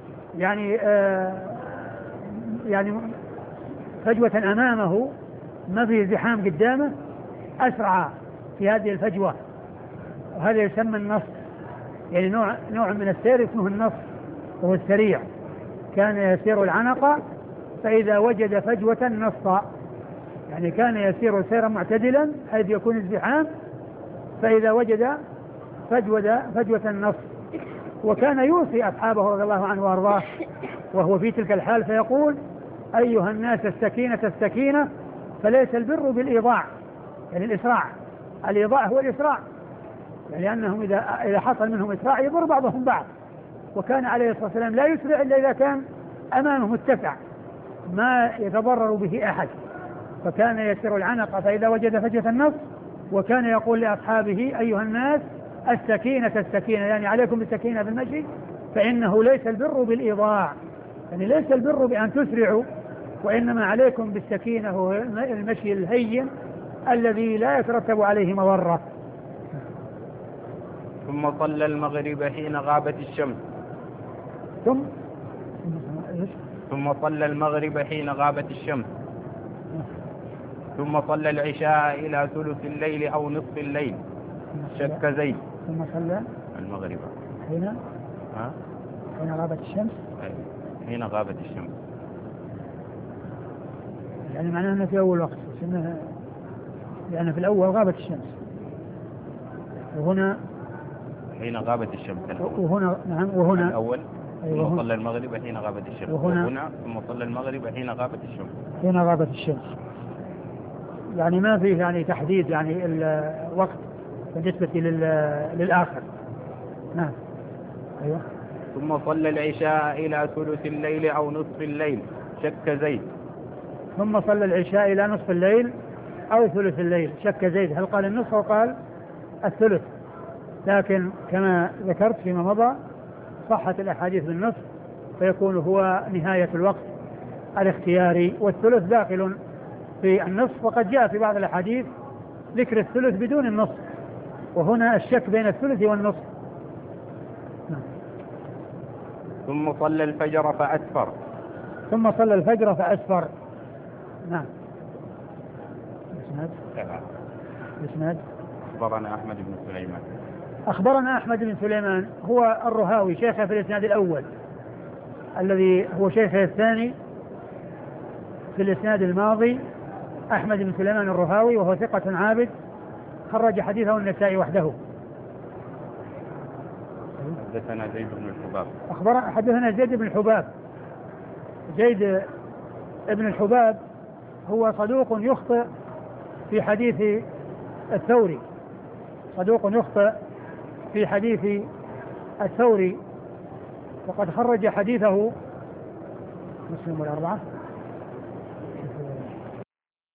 يعني فجوة أمامه ما في زحام قدامه أسرع في هذه الفجوة، وهذا يسمى النص، يعني نوع من السير اسمه النص وهو السريع. كان يسير العنق فإذا وجد فجوة نص، يعني كان يسير سيرا معتدلا حيث يكون الزحام، فإذا وجد فجوة النص. وكان يوصي أصحابه رضي الله عنه وأرضاه وهو في تلك الحال فيقول: أيها الناس السكينة السكينة، فليس البر بالإيضاع، يعني الإسراع. الإيضاع هو الإسراع، يعني لأنهم إذا حصل منهم إسراع يضر بعضهم بعض. وكان عليه الصلاة والسلام لا يسرع إلا إذا كان أمامه متسع ما يتضرر به أحد، فكان يسير العنق فإذا وجد فجوة النص. وكان يقول لأصحابه: أيها الناس السكينة السكينة، يعني عليكم بالسكينة في المشي، فإنه ليس البر بالإيضاع، يعني ليس البر بأن تسرعوا، وإنما عليكم بالسكينة هو المشي الهين الذي لا يترتب عليه مضرة. ثم صلى المغرب حين غابت الشمس. ثم صلى المغرب حين غابت الشمس. ثم صلى العشاء إلى ثلث الليل أو نصف الليل، شك زيد. ثم صلى المغرب حين غابت الشمس. حين غابت الشمس يعني معناه أنه في أول وقت، لأن في الأول غابت الشمس، وهنا حين غابت الشمس. وهنا نعم، وهنا الأول أيوة، ثم صلى المغرب حين غابت الشمس، وهنا ثم صلى المغرب حين غابت الشمس. حين غابت الشمس، يعني ما فيه يعني تحديد يعني الوقت بالنسبة للآخر. نعم أيوة. ثم صلى العشاء إلى ثلث الليل أو نصف الليل، شك زيد. ثم صلى العشاء إلى نصف الليل أو ثلث الليل، شك زيد هل قال النصف أو قال الثلث، لكن كما ذكرت فيما مضى صحت الأحاديث بالنصف، فيكون هو نهاية الوقت الاختياري، والثلث داخل في النصف، وقد جاء في بعض الأحاديث ذكر الثلث بدون النصف، وهنا الشك بين الثلث والنصف. ثم صلى الفجر فأسفر. ثم صلى الفجر فأسفر. نعم. الإسناد أخبرنا أحمد بن سليمان. أخبرنا أحمد بن سليمان هو الرهاوي شيخه في الإسناد الأول، الذي هو شيخه الثاني في الإسناد الماضي، أحمد بن سليمان الرهاوي، وهو ثقة عابد خرج حديثه النسائي وحده. حدثنا زيد بن الحباب. حدثنا زيد بن الحباب. زيد بن الحباب هو صدوق يخطئ في حديث الثوري، صدوق يخطئ في حديث الثوري، وقد خرج حديثه مسلم والأربعة.